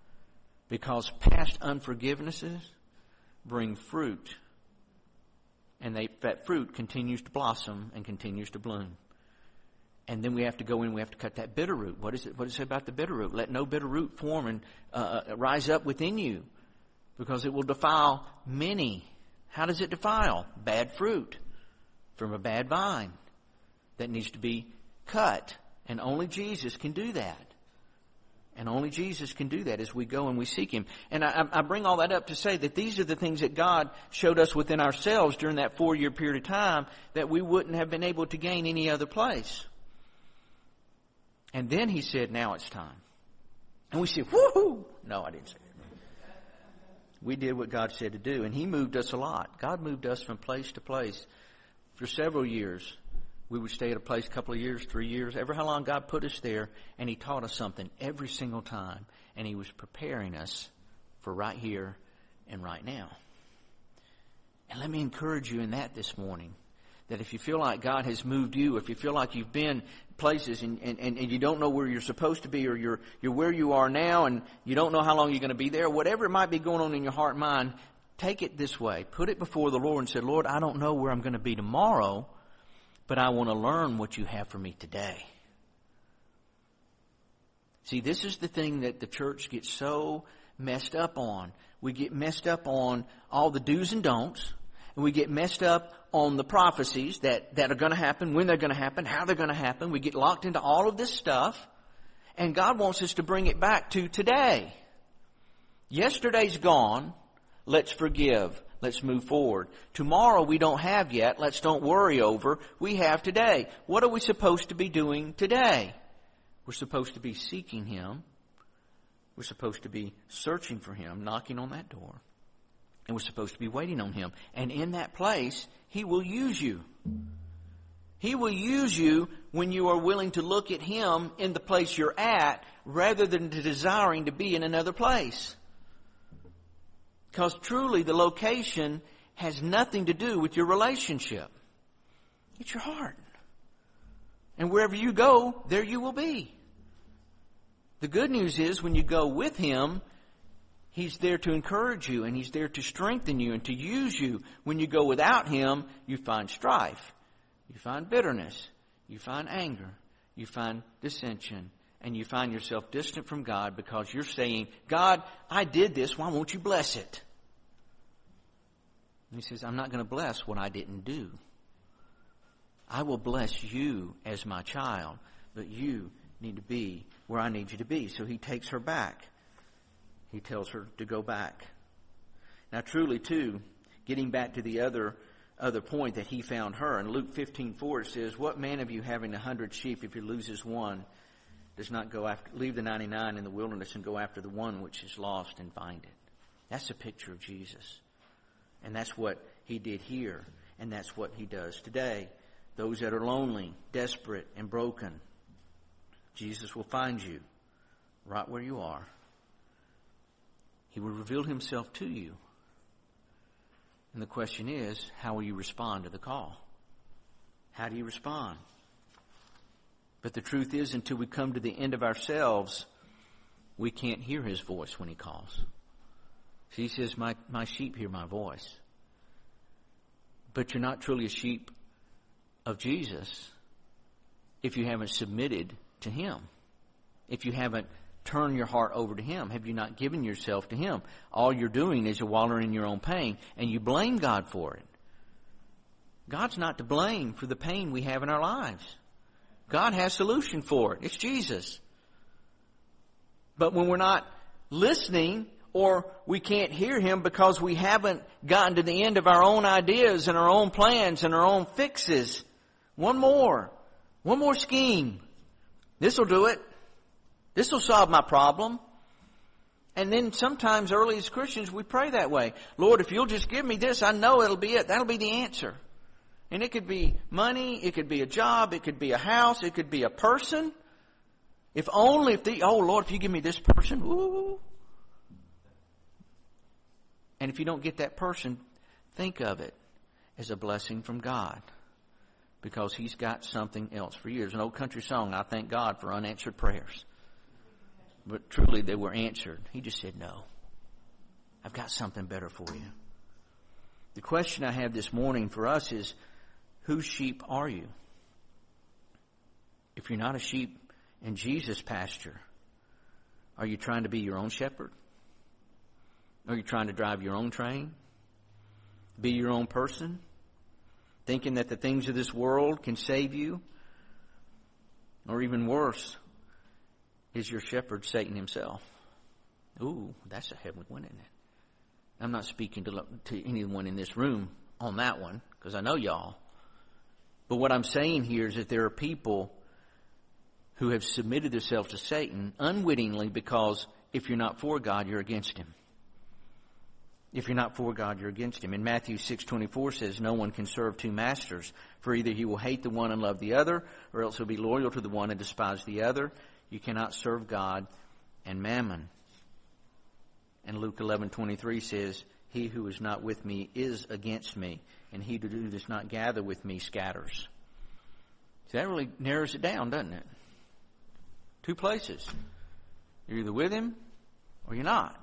Because past unforgivenesses bring fruit And they, that fruit continues to blossom and continues to bloom. And then we have to go in, we have to cut that bitter root. What is it? What is it about the bitter root? Let no bitter root form and uh, rise up within you, because it will defile many. How does it defile? Bad fruit from a bad vine that needs to be cut. And only Jesus can do that. And only Jesus can do that as we go and we seek Him. And I, I bring all that up to say that these are the things that God showed us within ourselves during that four-year period of time that we wouldn't have been able to gain any other place. And then He said, now it's time. And we said, woohoo! No, I didn't say that. We did what God said to do. And He moved us a lot. God moved us from place to place for several years. We would stay at a place a couple of years, three years, ever how long God put us there, and He taught us something every single time. And He was preparing us for right here and right now. And let me encourage you in that this morning, that if you feel like God has moved you, if you feel like you've been places and, and, and you don't know where you're supposed to be, or you're, you're where you are now and you don't know how long you're going to be there, whatever it might be going on in your heart and mind, take it this way. Put it before the Lord and say, Lord, I don't know where I'm going to be tomorrow, but I want to learn what you have for me today. See, this is the thing that the church gets so messed up on. We get messed up on all the do's and don'ts. And we get messed up on the prophecies that, that are going to happen, when they're going to happen, how they're going to happen. We get locked into all of this stuff. And God wants us to bring it back to today. Yesterday's gone. Let's forgive. Let's move forward. Tomorrow we don't have yet. Let's don't worry over. We have today. What are we supposed to be doing today? We're supposed to be seeking Him. We're supposed to be searching for Him, knocking on that door. And we're supposed to be waiting on Him. And in that place, He will use you. He will use you when you are willing to look at Him in the place you're at, rather than desiring to be in another place. Because truly the location has nothing to do with your relationship. It's your heart. And wherever you go, there you will be. The good news is when you go with Him, He's there to encourage you, and He's there to strengthen you and to use you. When you go without Him, you find strife. You find bitterness. You find anger. You find dissension. And you find yourself distant from God because you're saying, God, I did this. Why won't you bless it? And He says, I'm not going to bless what I didn't do. I will bless you as my child, but you need to be where I need you to be. So He takes her back. He tells her to go back. Now truly too, getting back to the other other point that He found her, in Luke fifteen four it says, what man of you having a hundred sheep, if he loses one, does not go after, leave the ninety-nine in the wilderness and go after the one which is lost and find it? That's a picture of Jesus. And that's what He did here. And that's what He does today. Those that are lonely, desperate, and broken, Jesus will find you right where you are. He will reveal Himself to you. And the question is, how will you respond to the call? How do you respond? But the truth is, until we come to the end of ourselves, we can't hear His voice when He calls. See, He says, my, my sheep hear my voice. But you're not truly a sheep of Jesus if you haven't submitted to Him. If you haven't turned your heart over to Him. Have you not given yourself to Him? All you're doing is you're wallowing in your own pain, and you blame God for it. God's not to blame for the pain we have in our lives. God has a solution for it. It's Jesus. But when we're not listening, or we can't hear Him because we haven't gotten to the end of our own ideas and our own plans and our own fixes, one more, one more scheme. This will do it. This will solve my problem. And then sometimes early as Christians, we pray that way. Lord, if you'll just give me this, I know it'll be it. That'll be the answer. And it could be money. It could be a job. It could be a house. It could be a person. If only if the, oh Lord, if you give me this person, ooh. And if you don't get that person, think of it as a blessing from God. Because He's got something else for you. There's an old country song, I thank God for unanswered prayers. But truly they were answered. He just said, no. I've got something better for you. The question I have this morning for us is, whose sheep are you? If you're not a sheep in Jesus' pasture, are you trying to be your own shepherd? Are you trying to drive your own train? Be your own person? Thinking that the things of this world can save you? Or even worse, is your shepherd Satan himself? Ooh, that's a heavy one, isn't it? I'm not speaking to, to anyone in this room on that one, because I know y'all. But what I'm saying here is that there are people who have submitted themselves to Satan unwittingly, because if you're not for God, you're against him. If you're not for God, you're against him. In Matthew six twenty-four says, no one can serve two masters, for either he will hate the one and love the other, or else he'll be loyal to the one and despise the other. You cannot serve God and mammon. And Luke eleven twenty-three says, he who is not with me is against me, and he who does not gather with me scatters. So that really narrows it down, doesn't it? Two places. You're either with him or you're not.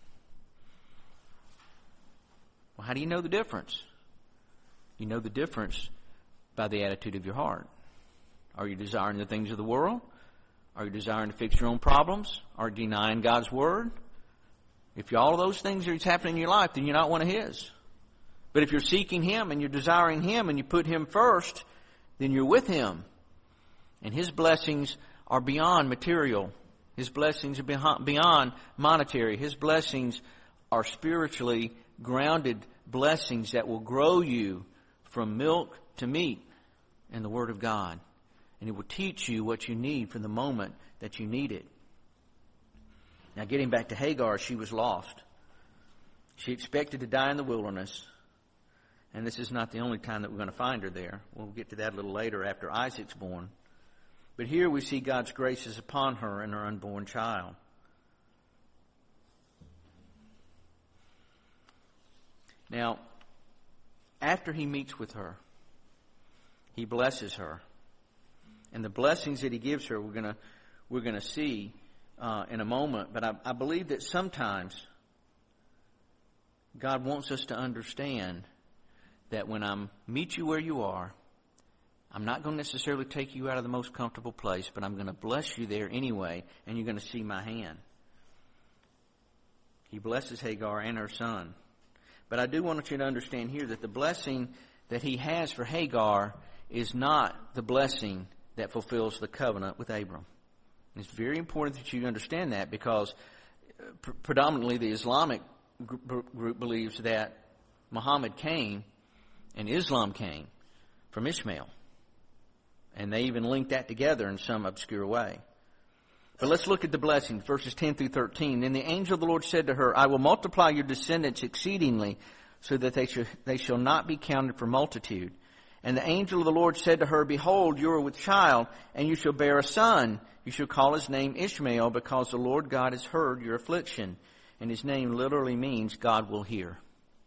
Well, how do you know the difference? You know the difference by the attitude of your heart. Are you desiring the things of the world? Are you desiring to fix your own problems? Are you denying God's word? If all of those things are happening in your life, then you're not one of his. But if you're seeking him and you're desiring him and you put him first, then you're with him. And his blessings are beyond material. His blessings are beyond monetary. His blessings are spiritually grounded blessings that will grow you from milk to meat in the Word of God. And it will teach you what you need for the moment that you need it. Now, getting back to Hagar, she was lost. She expected to die in the wilderness. And this is not the only time that we're going to find her there. We'll get to that a little later after Isaac's born. But here we see God's grace is upon her and her unborn child. Now, after he meets with her, he blesses her. And the blessings that he gives her, we're going to we're going to see uh, in a moment. But I, I believe that sometimes God wants us to understand that when I meet you where you are, I'm not going to necessarily take you out of the most comfortable place, but I'm going to bless you there anyway, and you're going to see my hand. He blesses Hagar and her son. But I do want you to understand here that the blessing that he has for Hagar is not the blessing that fulfills the covenant with Abram. And it's very important that you understand that, because pr- predominantly the Islamic group, group believes that Muhammad came and Islam came from Ishmael. And they even link that together in some obscure way. But let's look at the blessing, verses ten through thirteen. Then the angel of the Lord said to her, I will multiply your descendants exceedingly, so that they, shall, they shall not be counted for multitude. And the angel of the Lord said to her, behold, you are with child, and you shall bear a son. You shall call his name Ishmael, because the Lord God has heard your affliction. And his name literally means God will hear.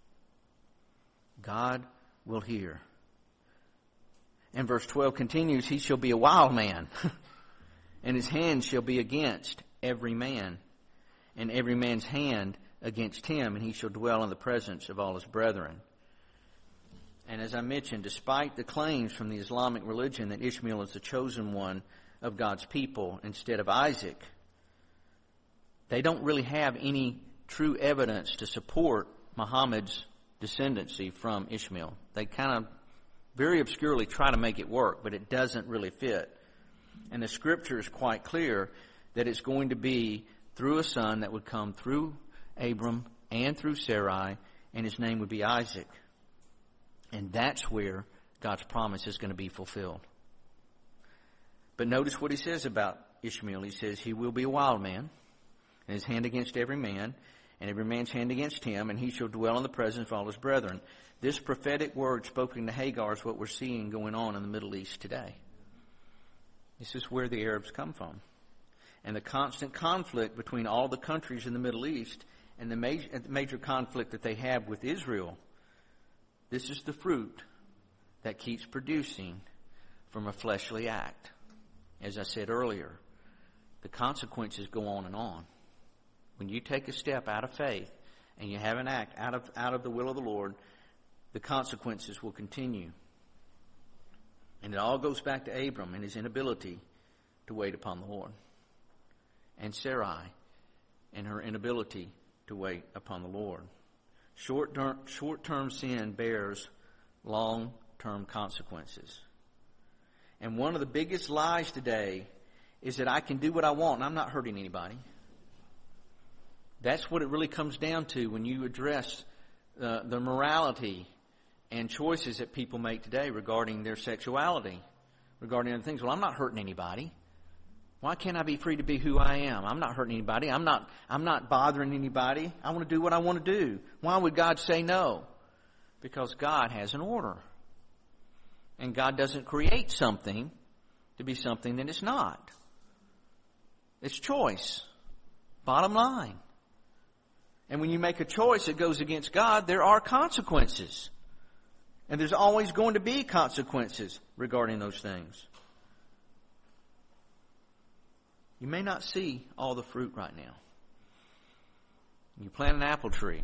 God will hear. And verse twelve continues, he shall be a wild man, and his hand shall be against every man, and every man's hand against him, and he shall dwell in the presence of all his brethren. And as I mentioned, despite the claims from the Islamic religion that Ishmael is the chosen one of God's people instead of Isaac, they don't really have any true evidence to support Muhammad's descendancy from Ishmael. They kind of very obscurely try to make it work, but it doesn't really fit. And the scripture is quite clear that it's going to be through a son that would come through Abram and through Sarai, and his name would be Isaac. And that's where God's promise is going to be fulfilled. But notice what he says about Ishmael. He says he will be a wild man, and his hand against every man, and every man's hand against him, and he shall dwell in the presence of all his brethren. This prophetic word spoken to Hagar is what we're seeing going on in the Middle East today. This is where the Arabs come from. And the constant conflict between all the countries in the Middle East and the major, the major conflict that they have with Israel, this is the fruit that keeps producing from a fleshly act. As I said earlier, the consequences go on and on. When you take a step out of faith and you have an act out of out of the will of the Lord, the consequences will continue. And it all goes back to Abram and his inability to wait upon the Lord. And Sarai and her inability to wait upon the Lord. Short-term, short-term sin bears long-term consequences. And one of the biggest lies today is that I can do what I want and I'm not hurting anybody. That's what it really comes down to when you address uh, the morality and choices that people make today regarding their sexuality, regarding other things. Well, I'm not hurting anybody. Why can't I be free to be who I am? I'm not hurting anybody. I'm not, I'm not bothering anybody. I want to do what I want to do. Why would God say no? Because God has an order. And God doesn't create something to be something that it's not. It's choice. Bottom line. And when you make a choice that goes against God, there are consequences. And there's always going to be consequences regarding those things. You may not see all the fruit right now. You plant an apple tree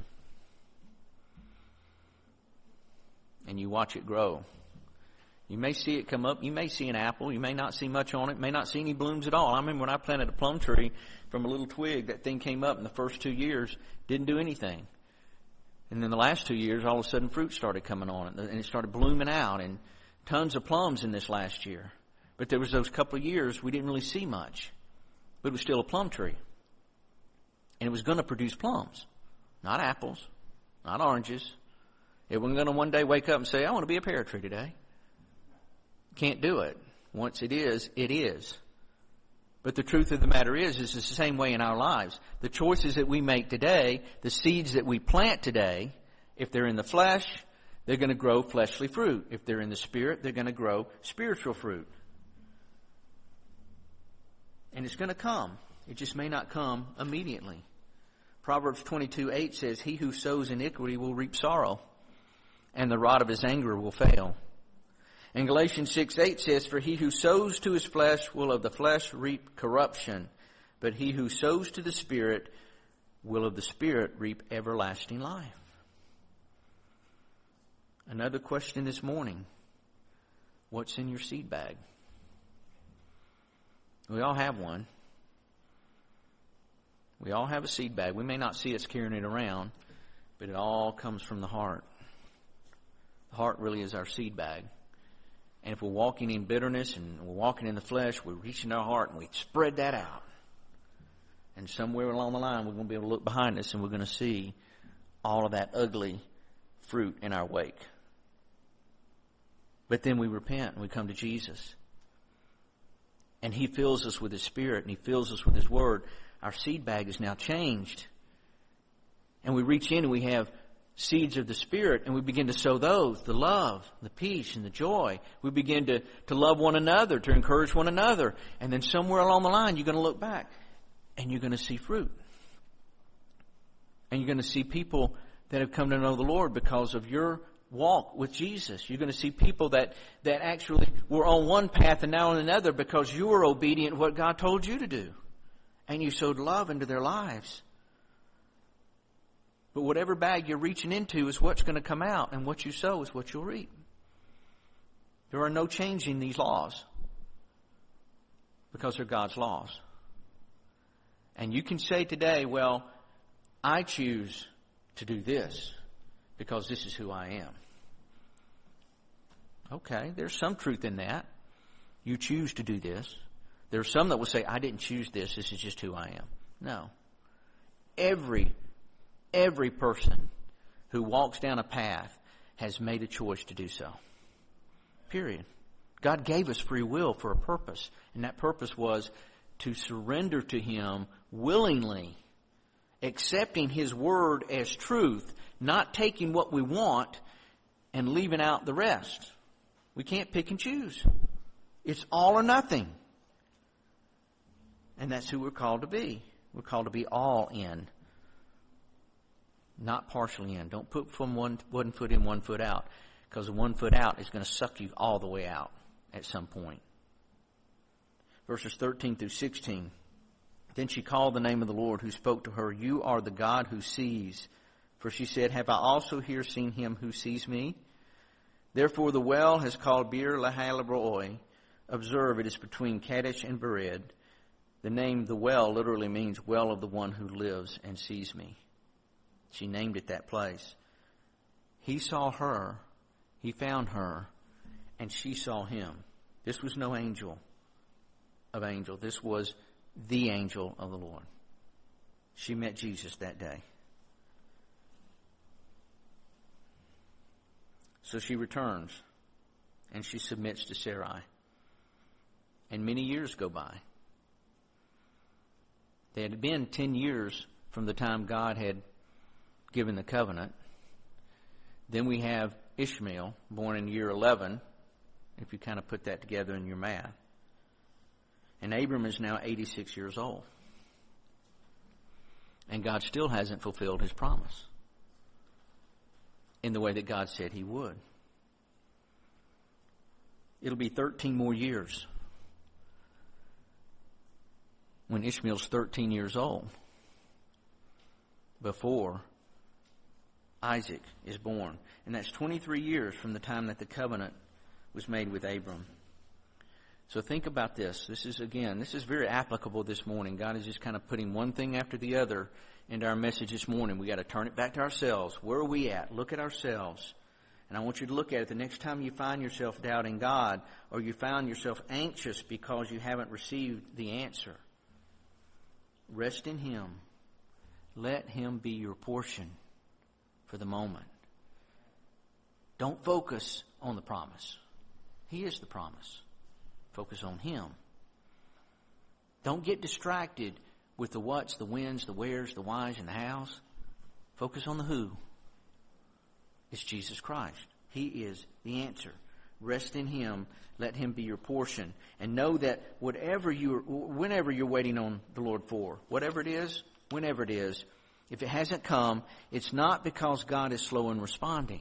and you watch it grow. You may see it come up. You may see an apple. You may not see much on it. May not see any blooms at all. I remember when I planted a plum tree from a little twig, that thing came up in the first two years, didn't do anything. And then the last two years, all of a sudden fruit started coming on it, and it started blooming out, and tons of plums in this last year. But there was those couple of years we didn't really see much. But it was still a plum tree. And it was going to produce plums, not apples, not oranges. It wasn't going to one day wake up and say, I want to be a pear tree today. Can't do it. Once it is, it is. But the truth of the matter is, is it's the same way in our lives. The choices that we make today, the seeds that we plant today, if they're in the flesh, they're going to grow fleshly fruit. If they're in the spirit, they're going to grow spiritual fruit. And it's going to come. It just may not come immediately. Proverbs twenty-two eight says, He who sows iniquity will reap sorrow, and the rod of his anger will fail. And Galatians six eight says, For he who sows to his flesh will of the flesh reap corruption, but he who sows to the Spirit will of the Spirit reap everlasting life. Another question this morning. What's in your seed bag? We all have one. We all have a seed bag. We may not see us carrying it around, but it all comes from the heart. The heart really is our seed bag. And if we're walking in bitterness and we're walking in the flesh, we're reaching our heart and we spread that out. And somewhere along the line, we're going to be able to look behind us and we're going to see all of that ugly fruit in our wake. But then we repent and we come to Jesus. And He fills us with His Spirit and He fills us with His Word. Our seed bag is now changed. And we reach in and we have seeds of the Spirit, and we begin to sow those, the love, the peace, and the joy. We begin to, to love one another, to encourage one another. And then somewhere along the line, you're going to look back, and you're going to see fruit. And you're going to see people that have come to know the Lord because of your walk with Jesus. You're going to see people that, that actually were on one path and now on another because you were obedient to what God told you to do. And you sowed love into their lives. But whatever bag you're reaching into is what's going to come out, and what you sow is what you'll reap. There are no changing these laws because they're God's laws. And you can say today, well, I choose to do this because this is who I am. Okay, there's some truth in that. You choose to do this. There are some that will say, I didn't choose this, this is just who I am. No. Every Every person who walks down a path has made a choice to do so. Period. God gave us free will for a purpose. And that purpose was to surrender to Him willingly, accepting His Word as truth, not taking what we want and leaving out the rest. We can't pick and choose. It's all or nothing. And that's who we're called to be. We're called to be all in. Not partially in. Don't put from one, one foot in, one foot out. Because the one foot out is going to suck you all the way out at some point. Verses thirteen through sixteen. Then she called the name of the Lord who spoke to her, You are the God who sees. For she said, have I also here seen him who sees me? Therefore the well has called Beer Lahai Roi. Observe, it is between Kadesh and Bered. The name the well literally means well of the one who lives and sees me. She named it that place. He saw her, he found her, and she saw him. This was no angel of angel. This was the angel of the Lord. She met Jesus that day. So she returns, and she submits to Sarai. And many years go by. They had been ten years from the time God had given the covenant. Then we have Ishmael, born in year eleven, if you kind of put that together in your math. And Abram is now eighty-six years old. And God still hasn't fulfilled his promise in the way that God said he would. It'll be thirteen more years when Ishmael's thirteen years old before Isaac is born. And that's twenty-three years from the time that the covenant was made with Abram. So think about this. This is, again, this is very applicable this morning. God is just kind of putting one thing after the other into our message this morning. We got to turn it back to ourselves. Where are we at? Look at ourselves. And I want you to look at it the next time you find yourself doubting God, or you found yourself anxious because you haven't received the answer. Rest in him. Let him be your portion for the moment. Don't focus on the promise. He is the promise. Focus on him. Don't get distracted with the whats, the whens, the wheres, the whys, and the hows. Focus on the who. It's Jesus Christ. He is the answer. Rest in him. Let him be your portion. And know that whatever you, whenever you're waiting on the Lord for, whatever it is, whenever it is, if it hasn't come, it's not because God is slow in responding.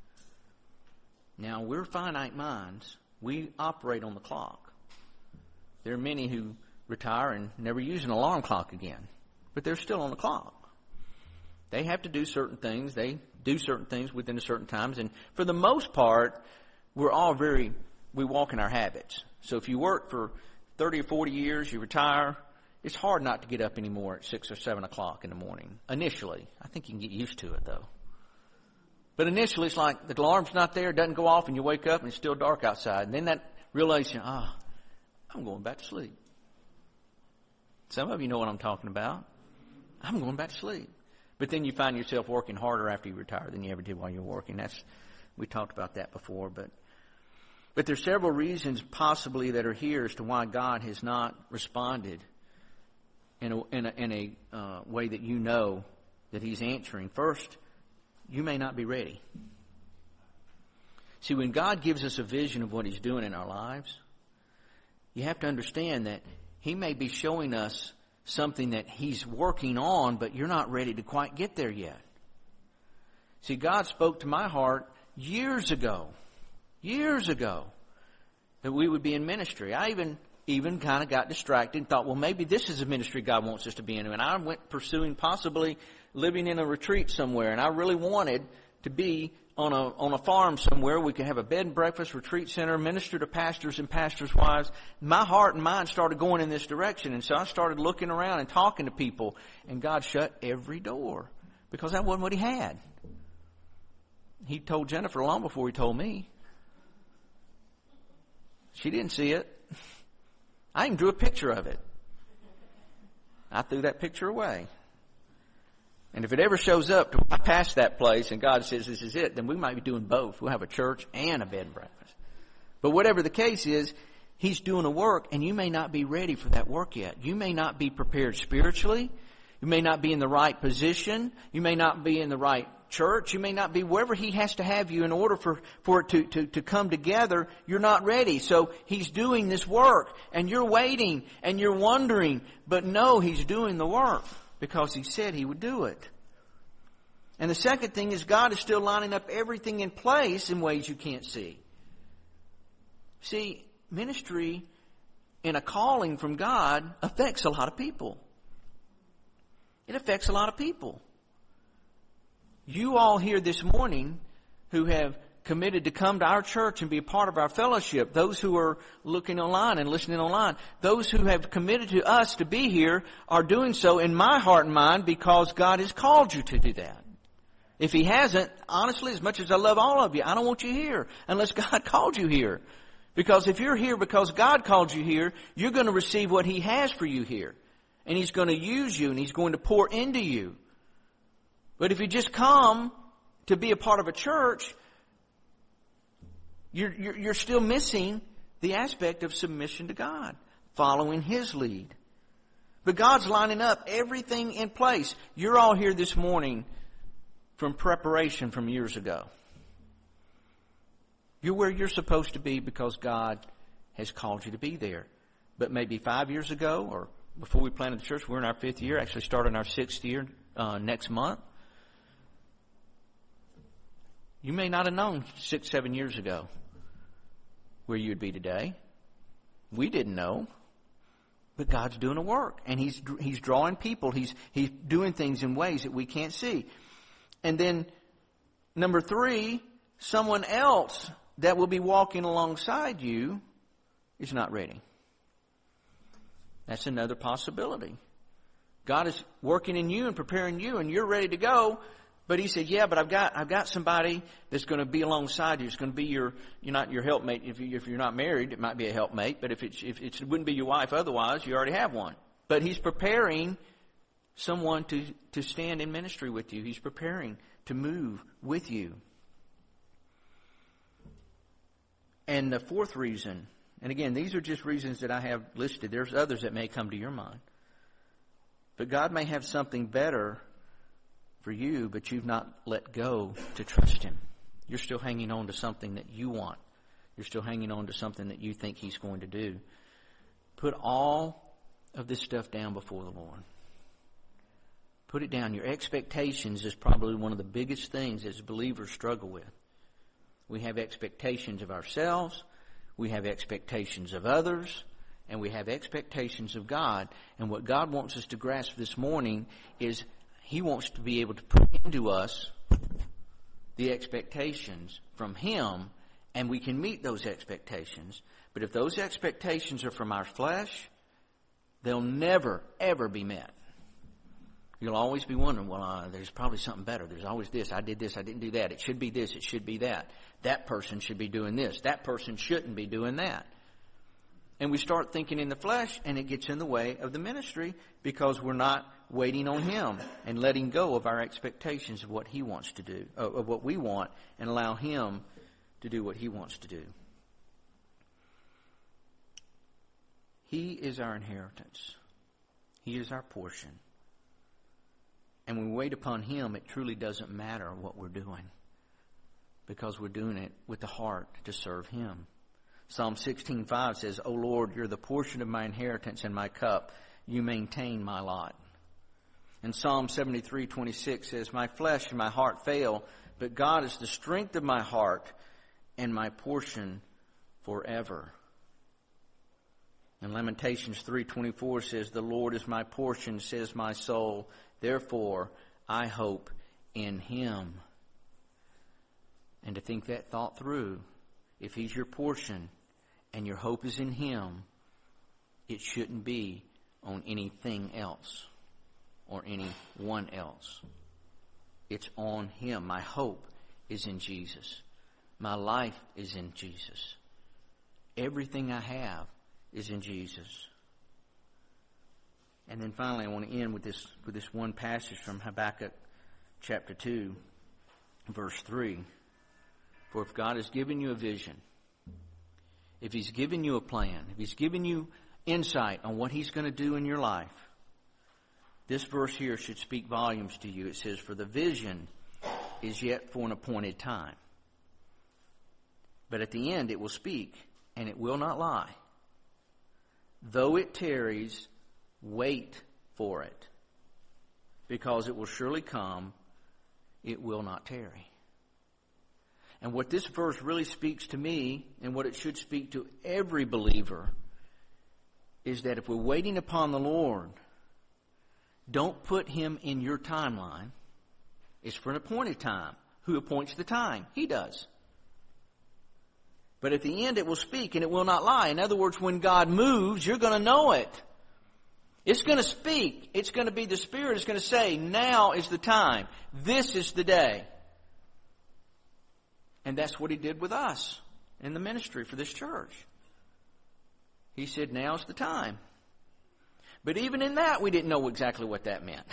Now, we're finite minds. We operate on the clock. There are many who retire and never use an alarm clock again, but they're still on the clock. They have to do certain things. They do certain things within a certain times. And for the most part, we're all very, we walk in our habits. So if you work for thirty or forty years, you retire, it's hard not to get up anymore at six or seven o'clock in the morning. Initially. I think you can get used to it, though. But initially, it's like the alarm's not there, it doesn't go off, and you wake up and it's still dark outside. And then that realization, ah, oh, I'm going back to sleep. Some of you know what I'm talking about. I'm going back to sleep. But then you find yourself working harder after you retire than you ever did while you were working. That's, we talked about that before. But but there's several reasons possibly that are here as to why God has not responded in a, in a, in a uh, way that you know that he's answering. First, you may not be ready. See, when God gives us a vision of what he's doing in our lives, you have to understand that he may be showing us something that he's working on, but you're not ready to quite get there yet. See, God spoke to my heart years ago, years ago, that we would be in ministry. I even even kind of got distracted and thought, well, maybe this is a ministry God wants us to be in. And I went pursuing possibly living in a retreat somewhere, and I really wanted to be on a on a farm somewhere. We could have a bed and breakfast retreat center, minister to pastors and pastors' wives. My heart and mind started going in this direction, and so I started looking around and talking to people, and God shut every door because that wasn't what he had. He told Jennifer long before he told me. She didn't see it. I even drew a picture of it. I threw that picture away. And if it ever shows up to I pass that place and God says this is it, then we might be doing both. We'll have a church and a bed and breakfast. But whatever the case is, he's doing a work, and you may not be ready for that work yet. You may not be prepared spiritually. You may not be in the right position. You may not be in the right church. You may not be wherever he has to have you in order for, for it to, to, to come together. You're not ready. So he's doing this work, and you're waiting, and you're wondering. But no, he's doing the work because he said he would do it. And the second thing is God is still lining up everything in place in ways you can't see. See, ministry and a calling from God affects a lot of people. It affects a lot of people. You all here this morning who have committed to come to our church and be a part of our fellowship, those who are looking online and listening online, those who have committed to us to be here are doing so in my heart and mind because God has called you to do that. If He hasn't, honestly, as much as I love all of you, I don't want you here unless God called you here. Because if you're here because God called you here, you're going to receive what He has for you here. And He's going to use you and He's going to pour into you. But if you just come to be a part of a church, you're, you're, you're still missing the aspect of submission to God, following His lead. But God's lining up everything in place. You're all here this morning from preparation from years ago. You're where you're supposed to be because God has called you to be there. But maybe five years ago or before we planted the church, we're in our fifth year, actually starting our sixth year uh, next month. You may not have known six, seven years ago where you would be today. We didn't know. But God's doing a work. And He's He's drawing people. He's He's doing things in ways that we can't see. And then, number three, someone else that will be walking alongside you is not ready. That's another possibility. God is working in you and preparing you, and you're ready to go. But He said, "Yeah, but I've got I've got somebody that's going to be alongside you. It's going to be your you're not your helpmate. If you if you're not married, it might be a helpmate. But if it's if it's, it wouldn't be your wife otherwise, you already have one. But He's preparing someone to to stand in ministry with you. He's preparing to move with you. And the fourth reason, and again, these are just reasons that I have listed. There's others that may come to your mind. But God may have something better for you, but you've not let go to trust Him. You're still hanging on to something that you want. You're still hanging on to something that you think He's going to do. Put all of this stuff down before the Lord. Put it down. Your expectations is probably one of the biggest things as believers struggle with. We have expectations of ourselves, we have expectations of others, and we have expectations of God. And what God wants us to grasp this morning is He wants to be able to put into us the expectations from Him, and we can meet those expectations. But if those expectations are from our flesh, they'll never, ever be met. You'll always be wondering, well, uh, there's probably something better. There's always this. I did this. I didn't do that. It should be this. It should be that. That person should be doing this. That person shouldn't be doing that. And we start thinking in the flesh, and it gets in the way of the ministry because we're not waiting on Him and letting go of our expectations of what He wants to do, of what we want, and allow Him to do what He wants to do. He is our inheritance. He is our portion. And when we wait upon Him, it truly doesn't matter what we're doing because we're doing it with the heart to serve Him. Psalm sixteen five says, "O Lord, You're the portion of my inheritance and my cup. You maintain my lot." And Psalm seventy-three twenty-six says, "My flesh and my heart fail, but God is the strength of my heart and my portion forever." And Lamentations three twenty-four says, "The Lord is my portion, says my soul. Therefore, I hope in Him." And to think that thought through, if He's your portion and your hope is in Him, it shouldn't be on anything else or anyone else. It's on Him. My hope is in Jesus. My life is in Jesus. Everything I have is in Jesus. And then finally, I want to end with this with this one passage from Habakkuk chapter two, verse three. "For if God has given you a vision, if He's given you a plan, if He's given you insight on what He's going to do in your life, this verse here should speak volumes to you." It says, "For the vision is yet for an appointed time. But at the end it will speak, and it will not lie. Though it tarries, wait for it, because it will surely come, it will not tarry." And what this verse really speaks to me, and what it should speak to every believer, is that if we're waiting upon the Lord, don't put Him in your timeline. It's for an appointed time. Who appoints the time? He does. But at the end it will speak and it will not lie. In other words, when God moves, you're going to know it. It's going to speak. It's going to be the Spirit. It's going to say, now is the time. This is the day. And that's what He did with us in the ministry for this church. He said, now's the time. But even in that, we didn't know exactly what that meant.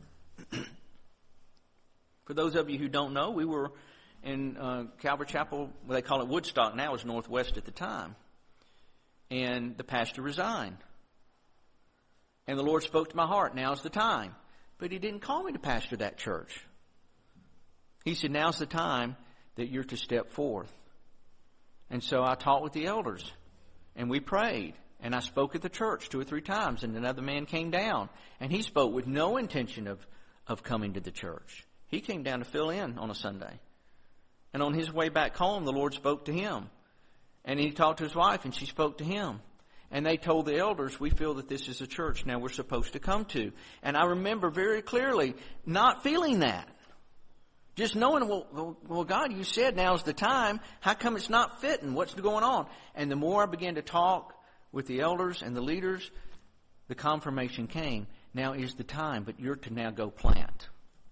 For those of you who don't know, we were in uh, Calvary Chapel, well, they call it Woodstock now, it was Northwest at the time. And the pastor resigned. And the Lord spoke to my heart, now's the time. But He didn't call me to pastor that church. He said, now's the time that you're to step forth. And so I talked with the elders, and we prayed. And I spoke at the church two or three times, and another man came down. And he spoke with no intention of, of coming to the church. He came down to fill in on a Sunday. And on his way back home, the Lord spoke to him. And he talked to his wife, and she spoke to him. And they told the elders, we feel that this is a church now we're supposed to come to. And I remember very clearly not feeling that. Just knowing, well, well, God, you said now's the time. How come it's not fitting? What's going on? And the more I began to talk with the elders and the leaders, the confirmation came. Now is the time, but you're to now go plant.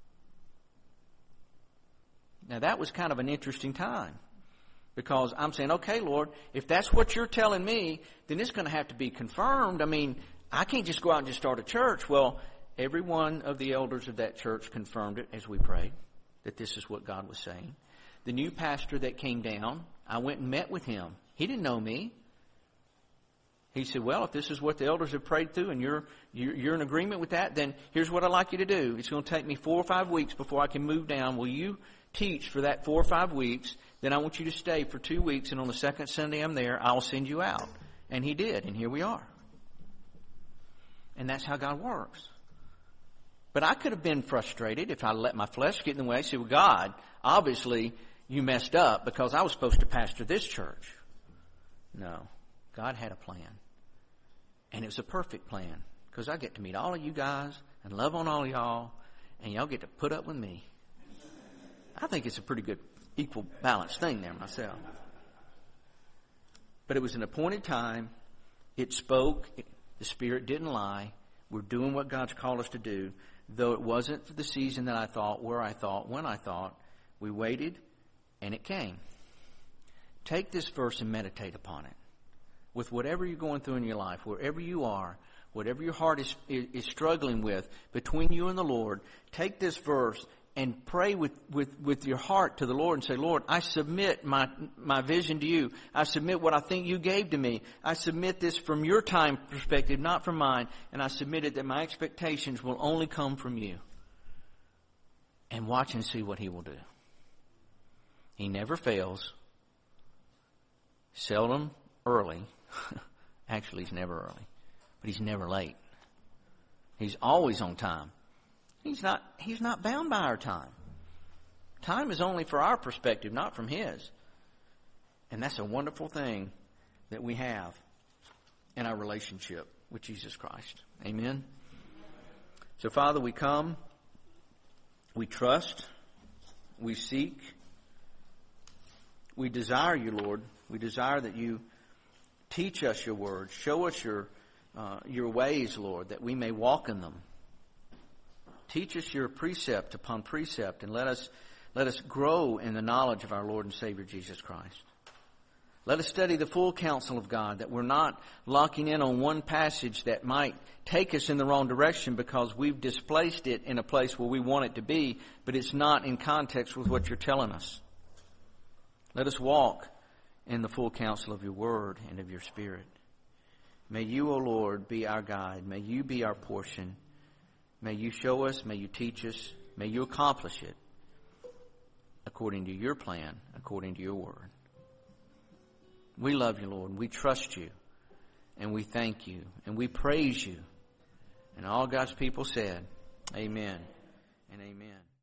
Now that was kind of an interesting time. Because I'm saying, okay, Lord, if that's what you're telling me, then it's going to have to be confirmed. I mean, I can't just go out and just start a church. Well, every one of the elders of that church confirmed it as we prayed, that this is what God was saying. The new pastor that came down, I went and met with him. He didn't know me. He said, well, if this is what the elders have prayed through and you're, you're, you're in agreement with that, then here's what I'd like you to do. It's going to take me four or five weeks before I can move down. Will you teach for that four or five weeks? Then I want you to stay for two weeks, and on the second Sunday I'm there, I'll send you out. And he did, and here we are. And that's how God works. But I could have been frustrated if I let my flesh get in the way. I said, well, God, obviously you messed up because I was supposed to pastor this church. No, God had a plan. And it was a perfect plan because I get to meet all of you guys and love on all of y'all, and y'all get to put up with me. I think it's a pretty good equal balanced thing there myself. But it was an appointed time. It spoke. It, the Spirit didn't lie. We're doing what God's called us to do. Though it wasn't for the season that I thought, where I thought, when I thought, we waited and it came. Take this verse and meditate upon it. With whatever you're going through in your life, wherever you are, whatever your heart is, is, is struggling with, between you and the Lord, take this verse and pray with, with, with your heart to the Lord and say, Lord, I submit my, my vision to you. I submit what I think you gave to me. I submit this from your time perspective, not from mine. And I submit it that my expectations will only come from you. And watch and see what He will do. He never fails. Seldom early. Actually, He's never early. But He's never late. He's always on time. He's not, he's not bound by our time. Time is only for our perspective, not from His. And that's a wonderful thing that we have in our relationship with Jesus Christ. Amen. So, Father, we come, we trust, we seek, we desire You, Lord. We desire that You teach us Your word, show us Your, uh, Your ways, Lord, that we may walk in them. Teach us Your precept upon precept, and let us let us grow in the knowledge of our Lord and Savior Jesus Christ. Let us study the full counsel of God, that we're not locking in on one passage that might take us in the wrong direction because we've displaced it in a place where we want it to be, but it's not in context with what You're telling us. Let us walk in the full counsel of Your word and of Your Spirit. May You, O Lord, be our guide. May You be our portion. May You show us, may You teach us, may You accomplish it according to Your plan, according to Your word. We love You, Lord, and we trust You, and we thank You, and we praise You. And all God's people said, amen and amen.